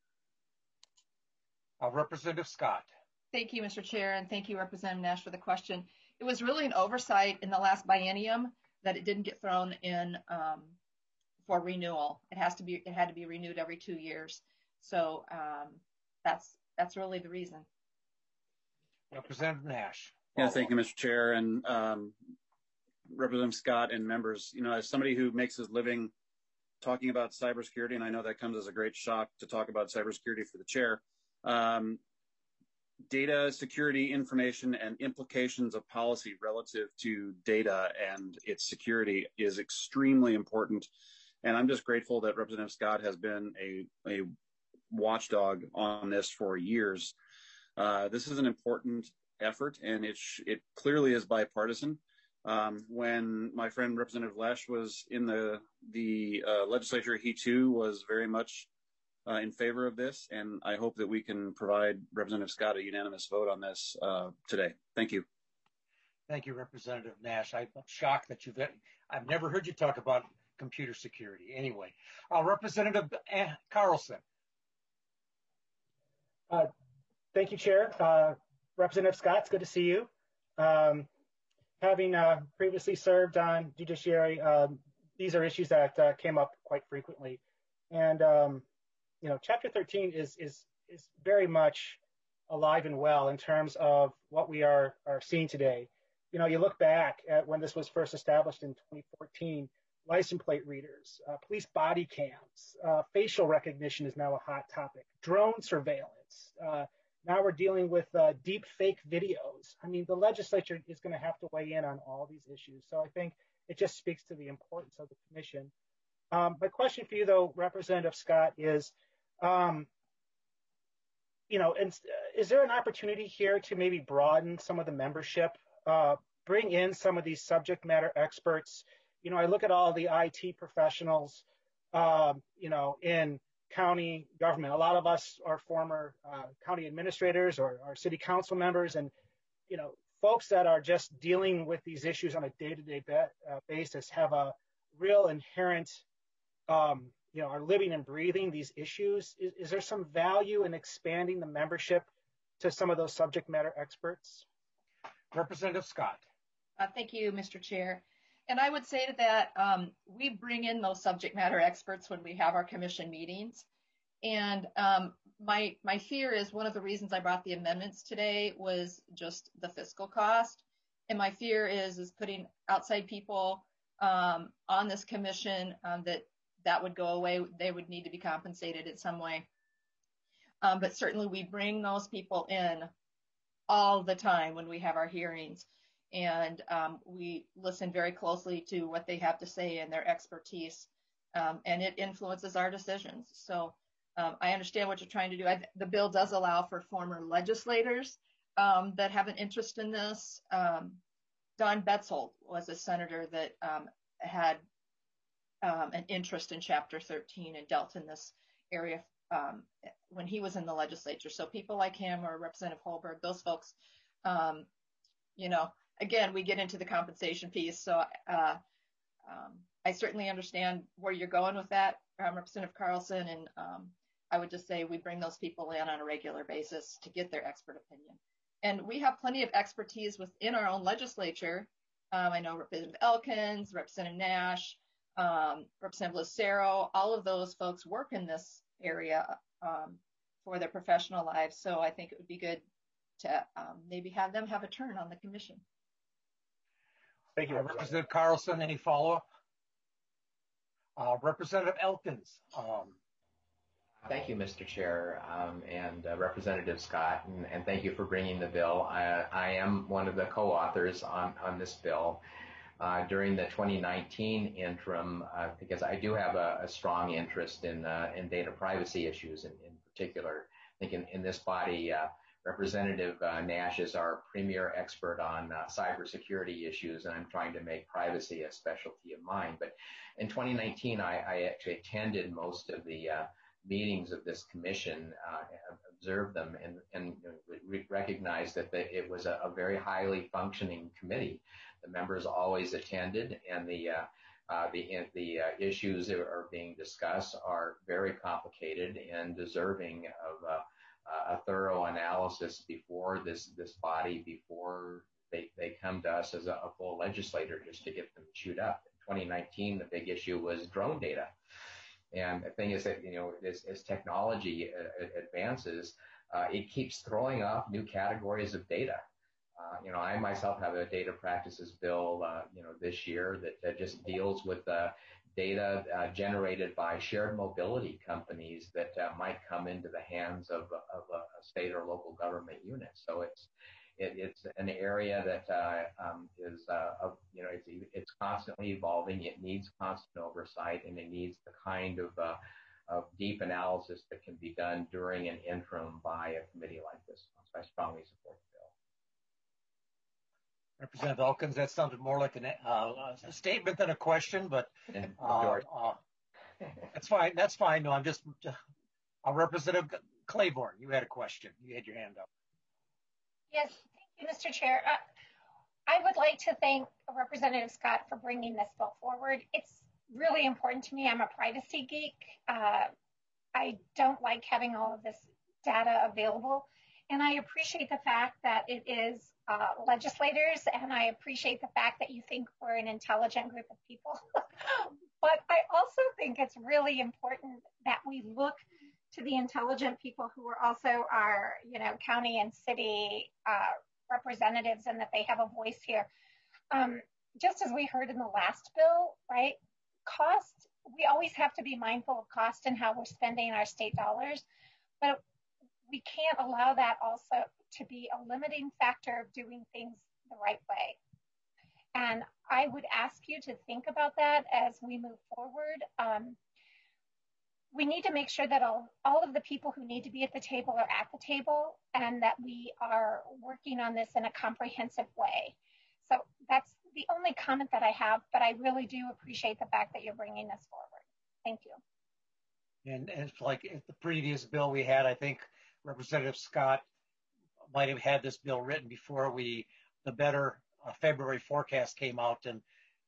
S1: Uh, Representative Scott.
S15: Thank you, Mister Chair, and thank you, Representative Nash, for the question. It was really an oversight in the last biennium that it didn't get thrown in um, for renewal. It has to be, it had to be renewed every two years. So um, that's that's really the reason.
S1: Representative Nash.
S4: Yeah, thank you, Mister Chair, and um, Representative Scott and members. You know, as somebody who makes his living talking about cybersecurity, and I know that comes as a great shock to talk about cybersecurity for the chair. Um, data security information and implications of policy relative to data and its security is extremely important. And I'm just grateful that Representative Scott has been a, a watchdog on this for years. Uh, this is an important effort, and it, sh- it clearly is bipartisan. Um, when my friend Representative Lesh was in the, the uh, legislature, he too was very much Uh, in favor of this, and I hope that we can provide Representative Scott a unanimous vote on this uh, today. Thank you.
S1: Thank you, Representative Nash. I'm shocked that you've, I've never heard you talk about computer security. Anyway, uh, Representative Carlson.
S16: Uh, thank you, Chair. Uh, Representative Scott, it's good to see you. Um, having uh, previously served on judiciary, um, these are issues that uh, came up quite frequently. And um, you know, Chapter thirteen is is is very much alive and well in terms of what we are are seeing today. You know, you look back at when this was first established in twenty fourteen, license plate readers, uh, police body cams, uh, facial recognition is now a hot topic, drone surveillance. Uh, now we're dealing with uh, deep fake videos. I mean, the legislature is going to have to weigh in on all these issues. So I think it just speaks to the importance of the commission. Um, my question for you, though, Representative Scott, is, Um, you know, and, uh, is there an opportunity here to maybe broaden some of the membership, uh, bring in some of these subject matter experts? You know, I look at all the I T professionals, um, you know, in county government. A lot of us are former uh, county administrators or, or city council members, and, you know, folks that are just dealing with these issues on a day-to-day be- uh, basis have a real inherent um, you know, are living and breathing these issues. Is, is there some value in expanding the membership to some of those subject matter experts?
S1: Representative Scott.
S15: Uh, thank you, Mister Chair. And I would say to that, um, we bring in those subject matter experts when we have our commission meetings. And um, my my fear is one of the reasons I brought the amendments today was just the fiscal cost. And my fear is, is putting outside people um, on this commission um, that that would go away. They would need to be compensated in some way. Um, but certainly we bring those people in all the time when we have our hearings, and um, we listen very closely to what they have to say and their expertise, um, and it influences our decisions. So um, I understand what you're trying to do. I, the bill does allow for former legislators um, that have an interest in this. Um, Don Betzold was a senator that um, had Um, an interest in Chapter thirteen and dealt in this area um, when he was in the legislature. So people like him or Representative Holberg, those folks, um, you know, again, we get into the compensation piece. So uh, um, I certainly understand where you're going with that, um, Representative Carlson, and um, I would just say we bring those people in on a regular basis to get their expert opinion. And we have plenty of expertise within our own legislature. Um, I know Representative Elkins, Representative Nash, Um, Representative Lucero, all of those folks work in this area um, for their professional lives. So I think it would be good to um, maybe have them have a turn on the commission.
S1: Thank you. Uh, Representative Carlson, any follow-up? Uh, Representative Elkins. Um,
S17: Thank you, Mister Chair, um, and uh, Representative Scott, and, and thank you for bringing the bill. I, I am one of the co-authors on, on this bill. Uh, during the twenty nineteen interim, uh, because I do have a, a strong interest in uh, in data privacy issues in, in particular. I think in, in this body, uh, Representative uh, Nash is our premier expert on uh, cybersecurity issues, and I'm trying to make privacy a specialty of mine. But in twenty nineteen, I, I actually attended most of the uh, meetings of this commission, uh, observed them, and, and re- recognized that the, it was a, a very highly functioning committee. The members always attended, and the uh, uh, the, the uh, issues that are being discussed are very complicated and deserving of uh, a thorough analysis before this this body, before they, they come to us as a, a full legislator just to get them chewed up. In twenty nineteen, the big issue was drone data. And the thing is that, you know, as, as technology uh, advances, uh, it keeps throwing off new categories of data. Uh, you know, I myself have a data practices bill, uh, you know, this year that, that just deals with uh, data uh, generated by shared mobility companies that uh, might come into the hands of, of a, a state or local government unit. So it's it, it's an area that uh, um, is, uh, of, you know, it's, it's constantly evolving. It needs constant oversight, and it needs the kind of, uh, of deep analysis that can be done during an interim by a committee like this. So I strongly support the bill.
S1: Representative Elkins, that sounded more like an, uh, a statement than a question, but uh, uh, that's fine. That's fine. No, I'm just uh, Representative Claiborne. You had a question. You had your hand up.
S18: Yes, thank you, Mister Chair. Uh, I would like to thank Representative Scott for bringing this bill forward. It's really important to me. I'm a privacy geek. Uh, I don't like having all of this data available, and I appreciate the fact that it is uh, legislators, and I appreciate the fact that you think we're an intelligent group of people. But I also think it's really important that we look to the intelligent people who are also our, you know, county and city uh, representatives, and that they have a voice here. Um, just as we heard in the last bill, right? Cost, we always have to be mindful of cost and how we're spending our state dollars, but we can't allow that also to be a limiting factor of doing things the right way. And I would ask you to think about that as we move forward. Um, we need to make sure that all, all of the people who need to be at the table are at the table, and that we are working on this in a comprehensive way. So that's the only comment that I have, but I really do appreciate the fact that you're bringing this forward. Thank you.
S1: And, and it's like the previous bill we had, I think Representative Scott might have had this bill written before we, the better uh, February forecast came out. And,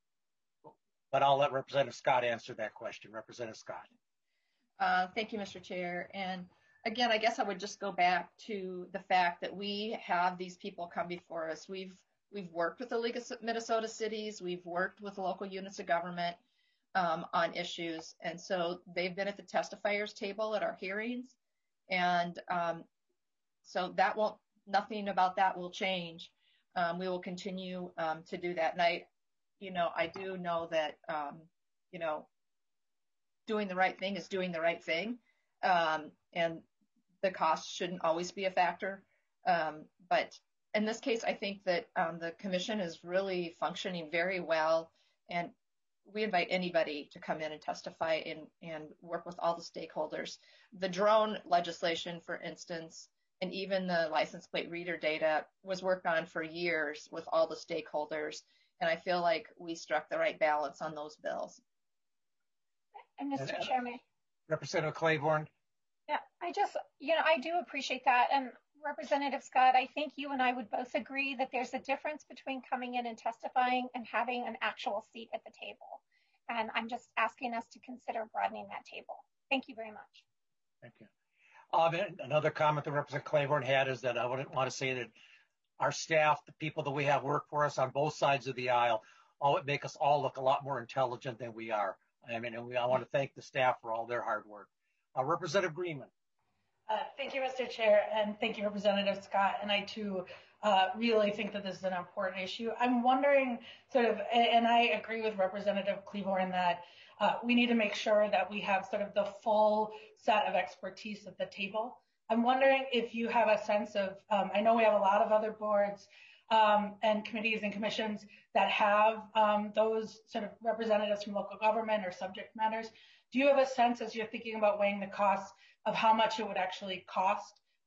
S1: but I'll let Representative Scott answer that question. Representative Scott.
S15: Uh, thank you, Mister Chair. And again, I guess I would just go back to the fact that we have these people come before us. We've we've worked with the League of Minnesota Cities. We've worked with local units of government um, on issues. And so they've been at the testifiers table at our hearings. And um, so that won't, nothing about that will change. Um, we will continue um, to do that. And I, you know, I do know that, um, you know, doing the right thing is doing the right thing. Um, and the cost shouldn't always be a factor. Um, but in this case, I think that um, the commission is really functioning very well. And we invite anybody to come in and testify and, and work with all the stakeholders. The drone legislation, for instance, and even the license plate reader data was worked on for years with all the stakeholders. And I feel like we struck the right balance on those bills.
S18: And Mister Chairman.
S1: Representative Claiborne.
S18: Yeah, I just, you know, I do appreciate that. And Representative Scott, I think you and I would both agree that there's a difference between coming in and testifying and having an actual seat at the table. And I'm just asking us to consider broadening that table. Thank you very much.
S1: Thank you. Um, another comment that Representative Claiborne had is that I wouldn't want to say that our staff, the people that we have work for us on both sides of the aisle, all it make us all look a lot more intelligent than we are. I mean, and we, I want to thank the staff for all their hard work. Uh, Representative Greenman.
S19: Uh, thank you, Mister Chair, and thank you, Representative Scott. And I, too, uh, really think that this is an important issue. I'm wondering sort of, and I agree with Representative Claiborne that uh, we need to make sure that we have sort of the full set of expertise at the table. I'm wondering if you have a sense of, um, I know we have a lot of other boards um, and committees and commissions that have um, those sort of representatives from local government or subject matters. Do you have a sense, as you're thinking about weighing the costs, of how much it would actually cost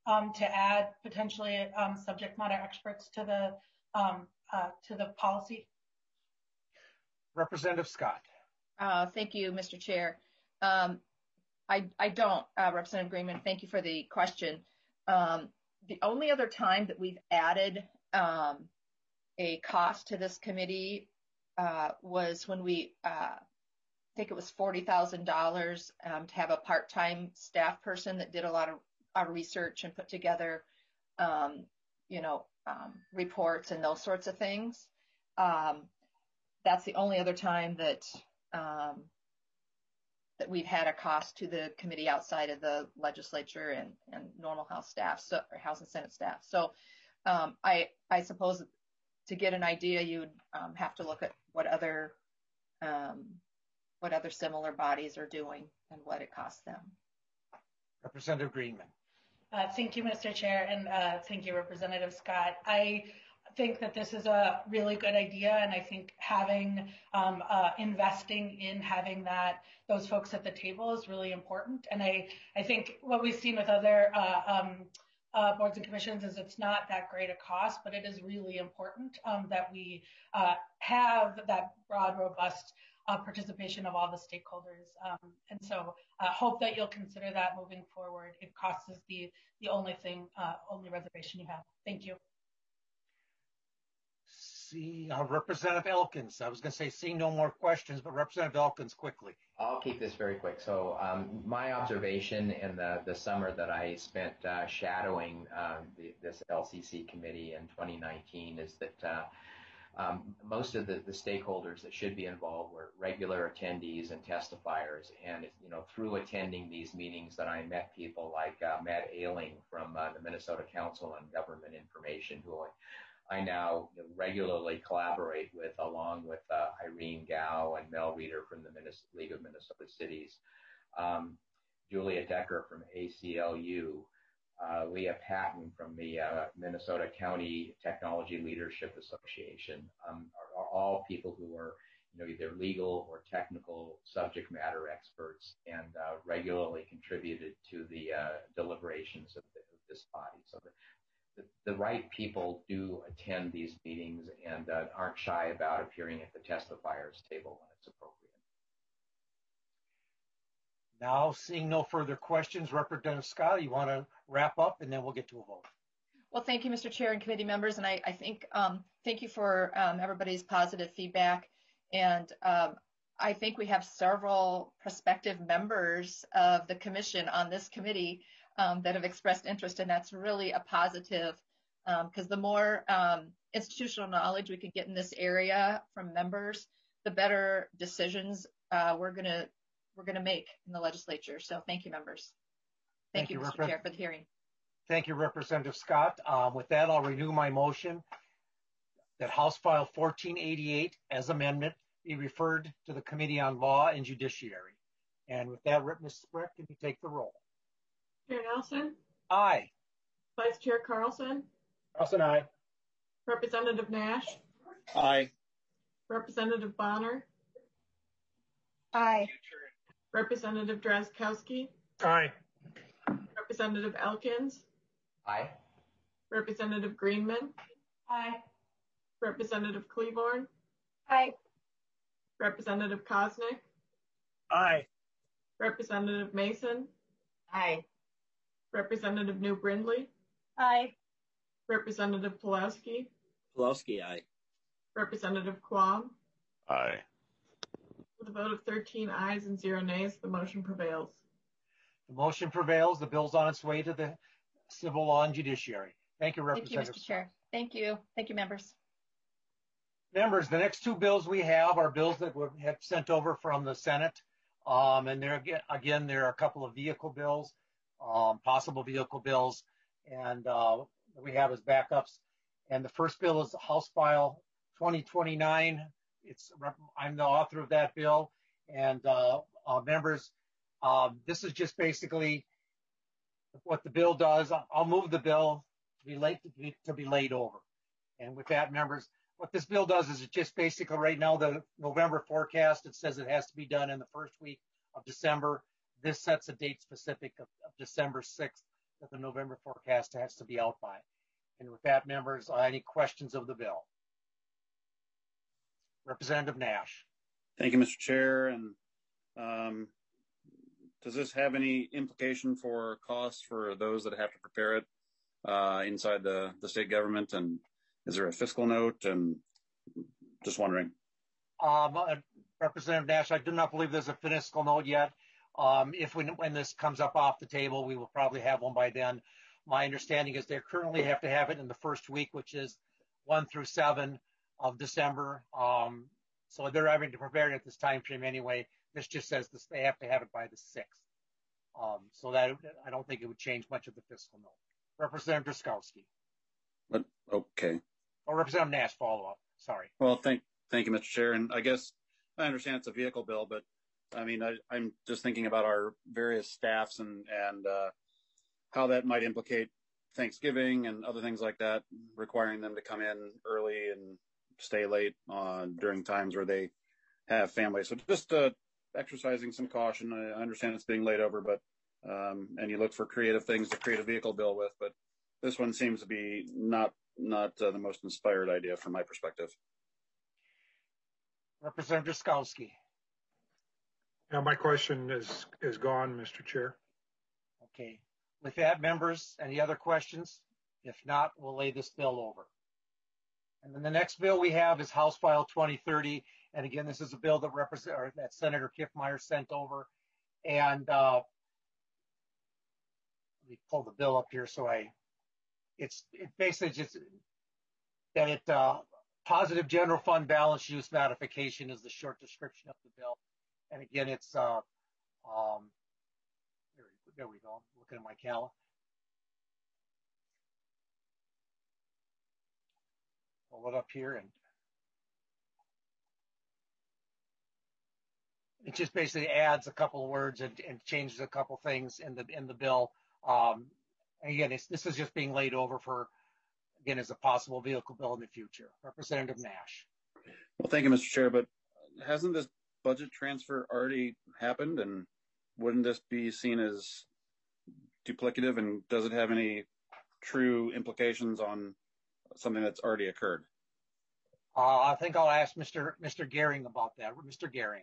S19: um, to add potentially um, subject matter experts to the um, uh, to the policy?
S1: Representative Scott.
S15: Uh, thank you, Mister Chair. Um, I, I don't, uh, Representative Greenman, thank you for the question. Um, the only other time that we've added um, a cost to this committee uh, was when we, uh, I think it was forty thousand dollars um, to have a part-time staff person that did a lot of our research and put together, um, you know, um, reports and those sorts of things. Um, that's the only other time that um, that we've had a cost to the committee outside of the legislature and, and normal House staff, so, or House and Senate staff. So um, I, I suppose to get an idea, you'd um, have to look at what other um, what other similar bodies are doing and what it costs them.
S1: Representative Greenman.
S19: Uh, thank you, Mister Chair, and uh, thank you, Representative Scott. I think that this is a really good idea, and I think having um, uh, investing in having that those folks at the table is really important. And I, I think what we've seen with other uh, um, uh, boards and commissions is it's not that great a cost, but it is really important um, that we uh, have that broad, robust uh, participation of all the stakeholders. Um, and so I uh, hope that you'll consider that moving forward. If cost is the, the only thing, uh, only reservation you have. Thank you.
S1: See, uh, Representative Elkins. I was going to say, seeing no more questions, but Representative Elkins, quickly.
S17: I'll keep this very quick. So um, my observation in the, the summer that I spent uh, shadowing uh, the, this L C C committee in twenty nineteen is that uh, um, most of the, the stakeholders that should be involved were regular attendees and testifiers. And, you know, through attending these meetings that I met people like uh, Matt Ailing from uh, the Minnesota Council on Government Information, who I I now regularly collaborate with, along with uh, Irene Gao and Mel Reeder from the Minnesota, League of Minnesota Cities, um, Julia Decker from A C L U, uh, Leah Patton from the uh, Minnesota County Technology Leadership Association, um, are, are all people who are, you know, either legal or technical subject matter experts and uh, regularly contributed to the uh, deliberations of, the, of this body. So the, The, the right people do attend these meetings and uh, aren't shy about appearing at the testifiers table when it's appropriate.
S1: Now, seeing no further questions, Representative Scott, you want to wrap up and then we'll get to a vote.
S15: Well, thank you, Mister Chair and committee members. And I, I think um, thank you for um, everybody's positive feedback. And um, I think we have several prospective members of the commission on this committee Um, that have expressed interest, and that's really a positive because um, the more um, institutional knowledge we can get in this area from members, the better decisions uh, we're gonna we're gonna make in the legislature. So thank you, members. Thank, thank you, you Mister Chair, for the hearing.
S1: Thank you, Representative Scott. Um, with that, I'll renew my motion that House File fourteen eighty-eight as amendment be referred to the Committee on Law and Judiciary. And with that, Miz Sprick, can you take the roll?
S2: Chair Nelson?
S1: Aye.
S2: Vice Chair Carlson?
S16: Carlson, aye.
S2: Representative Nash?
S3: Aye.
S2: Representative Bonner?
S5: Aye.
S2: Representative Drazkowski?
S3: Aye.
S2: Representative Elkins?
S17: Aye.
S2: Representative Greenman?
S19: Aye.
S2: Representative Cleaborn?
S18: Aye.
S2: Representative Koznick?
S3: Aye.
S2: Representative Mason?
S5: Aye.
S2: Representative New Brindley?
S5: Aye.
S2: Representative Pulowski?
S3: Pulowski, aye.
S2: Representative Quam?
S14: Aye.
S2: With a vote of thirteen ayes and zero nays, the motion prevails.
S1: The motion prevails. The bill's on its way to the Civil Law and Judiciary. Thank you, Representative.
S15: Thank you, Mister Chair. Thank you. Thank you, members.
S1: Members, the next two bills we have are bills that we have sent over from the Senate. Um, and there again, again, there are a couple of vehicle bills, um, possible vehicle bills, and uh, we have as backups. And the first bill is House File twenty twenty-nine. It's I'm the author of that bill, and uh, uh, members, um, this is just basically what the bill does. I'll move the bill to be late to be, to be laid over. And with that, members, what this bill does is it just basically right now the November forecast, it says it has to be done in the first week of December. This sets a date specific of, of December sixth, that the November forecast has to be out by. And with that, members, uh, any questions of the bill? Representative Nash.
S4: Thank you, Mister Chair. And um, does this have any implication for costs for those that have to prepare it uh, inside the, the state government? And is there a fiscal note? And just wondering.
S1: Um, uh, Representative Nash, I do not believe there's a fiscal note yet. Um, if when, when this comes up off the table, we will probably have one by then. My understanding is they currently have to have it in the first week, which is one through seven of December. Um, so they're having to prepare it at this time frame anyway. This just says this, they have to have it by the sixth. Um, so that I don't think it would change much of the fiscal note. Representative Drazkowski.
S4: But okay.
S1: Or Representative Nash, follow up. Sorry.
S4: Well, thank thank you, Mister Chair. And I guess I understand it's a vehicle bill, but I mean, I, I'm just thinking about our various staffs and and uh, how that might implicate Thanksgiving and other things like that, requiring them to come in early and stay late uh, during times where they have families. So just uh, exercising some caution. I understand it's being laid over, but um, and you look for creative things to create a vehicle bill with, but this one seems to be not not uh, the most inspired idea from my perspective.
S1: Representative Drazkowski.
S20: Now, my question is is gone, Mister Chair.
S1: Okay. With that, members, any other questions? If not, we'll lay this bill over. And then the next bill we have is House File twenty thirty. And again, this is a bill that represent or that Senator Kiffmeyer sent over. And uh, let me pull the bill up here so I, it's it basically just that it uh, positive general fund balance use modification is the short description of the bill. And again, it's, uh, um, there, there we go, I'm looking at my calendar. Pull it up here, and it just basically adds a couple of words and, and changes a couple things in the in the bill. Um, and again, it's, this is just being laid over for, again, as a possible vehicle bill in the future. Representative Nash.
S4: Well, thank you, Mister Chair, but hasn't this budget transfer already happened, and wouldn't this be seen as duplicative, and does it have any true implications on something that's already occurred?
S1: Uh, I think I'll ask Mister Mister Gehring about that. Mister Gehring.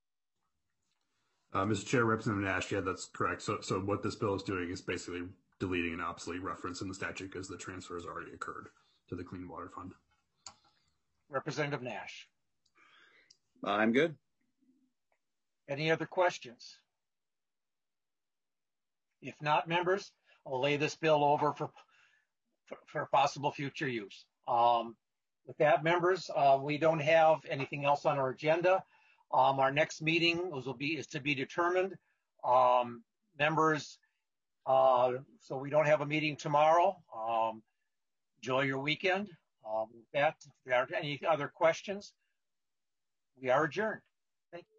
S21: Uh, Mister Chair, Representative Nash, yeah, that's correct. So, so what this bill is doing is basically deleting an obsolete reference in the statute because the transfer has already occurred to the Clean Water Fund.
S1: Representative Nash.
S4: I'm good.
S1: Any other questions? If not, members, I'll lay this bill over for for, for possible future use. Um, with that, members, uh, we don't have anything else on our agenda. Um, our next meeting will be is to be determined. Um, members, uh, so we don't have a meeting tomorrow. Um, enjoy your weekend. Um, with that, if there are any other questions, we are adjourned.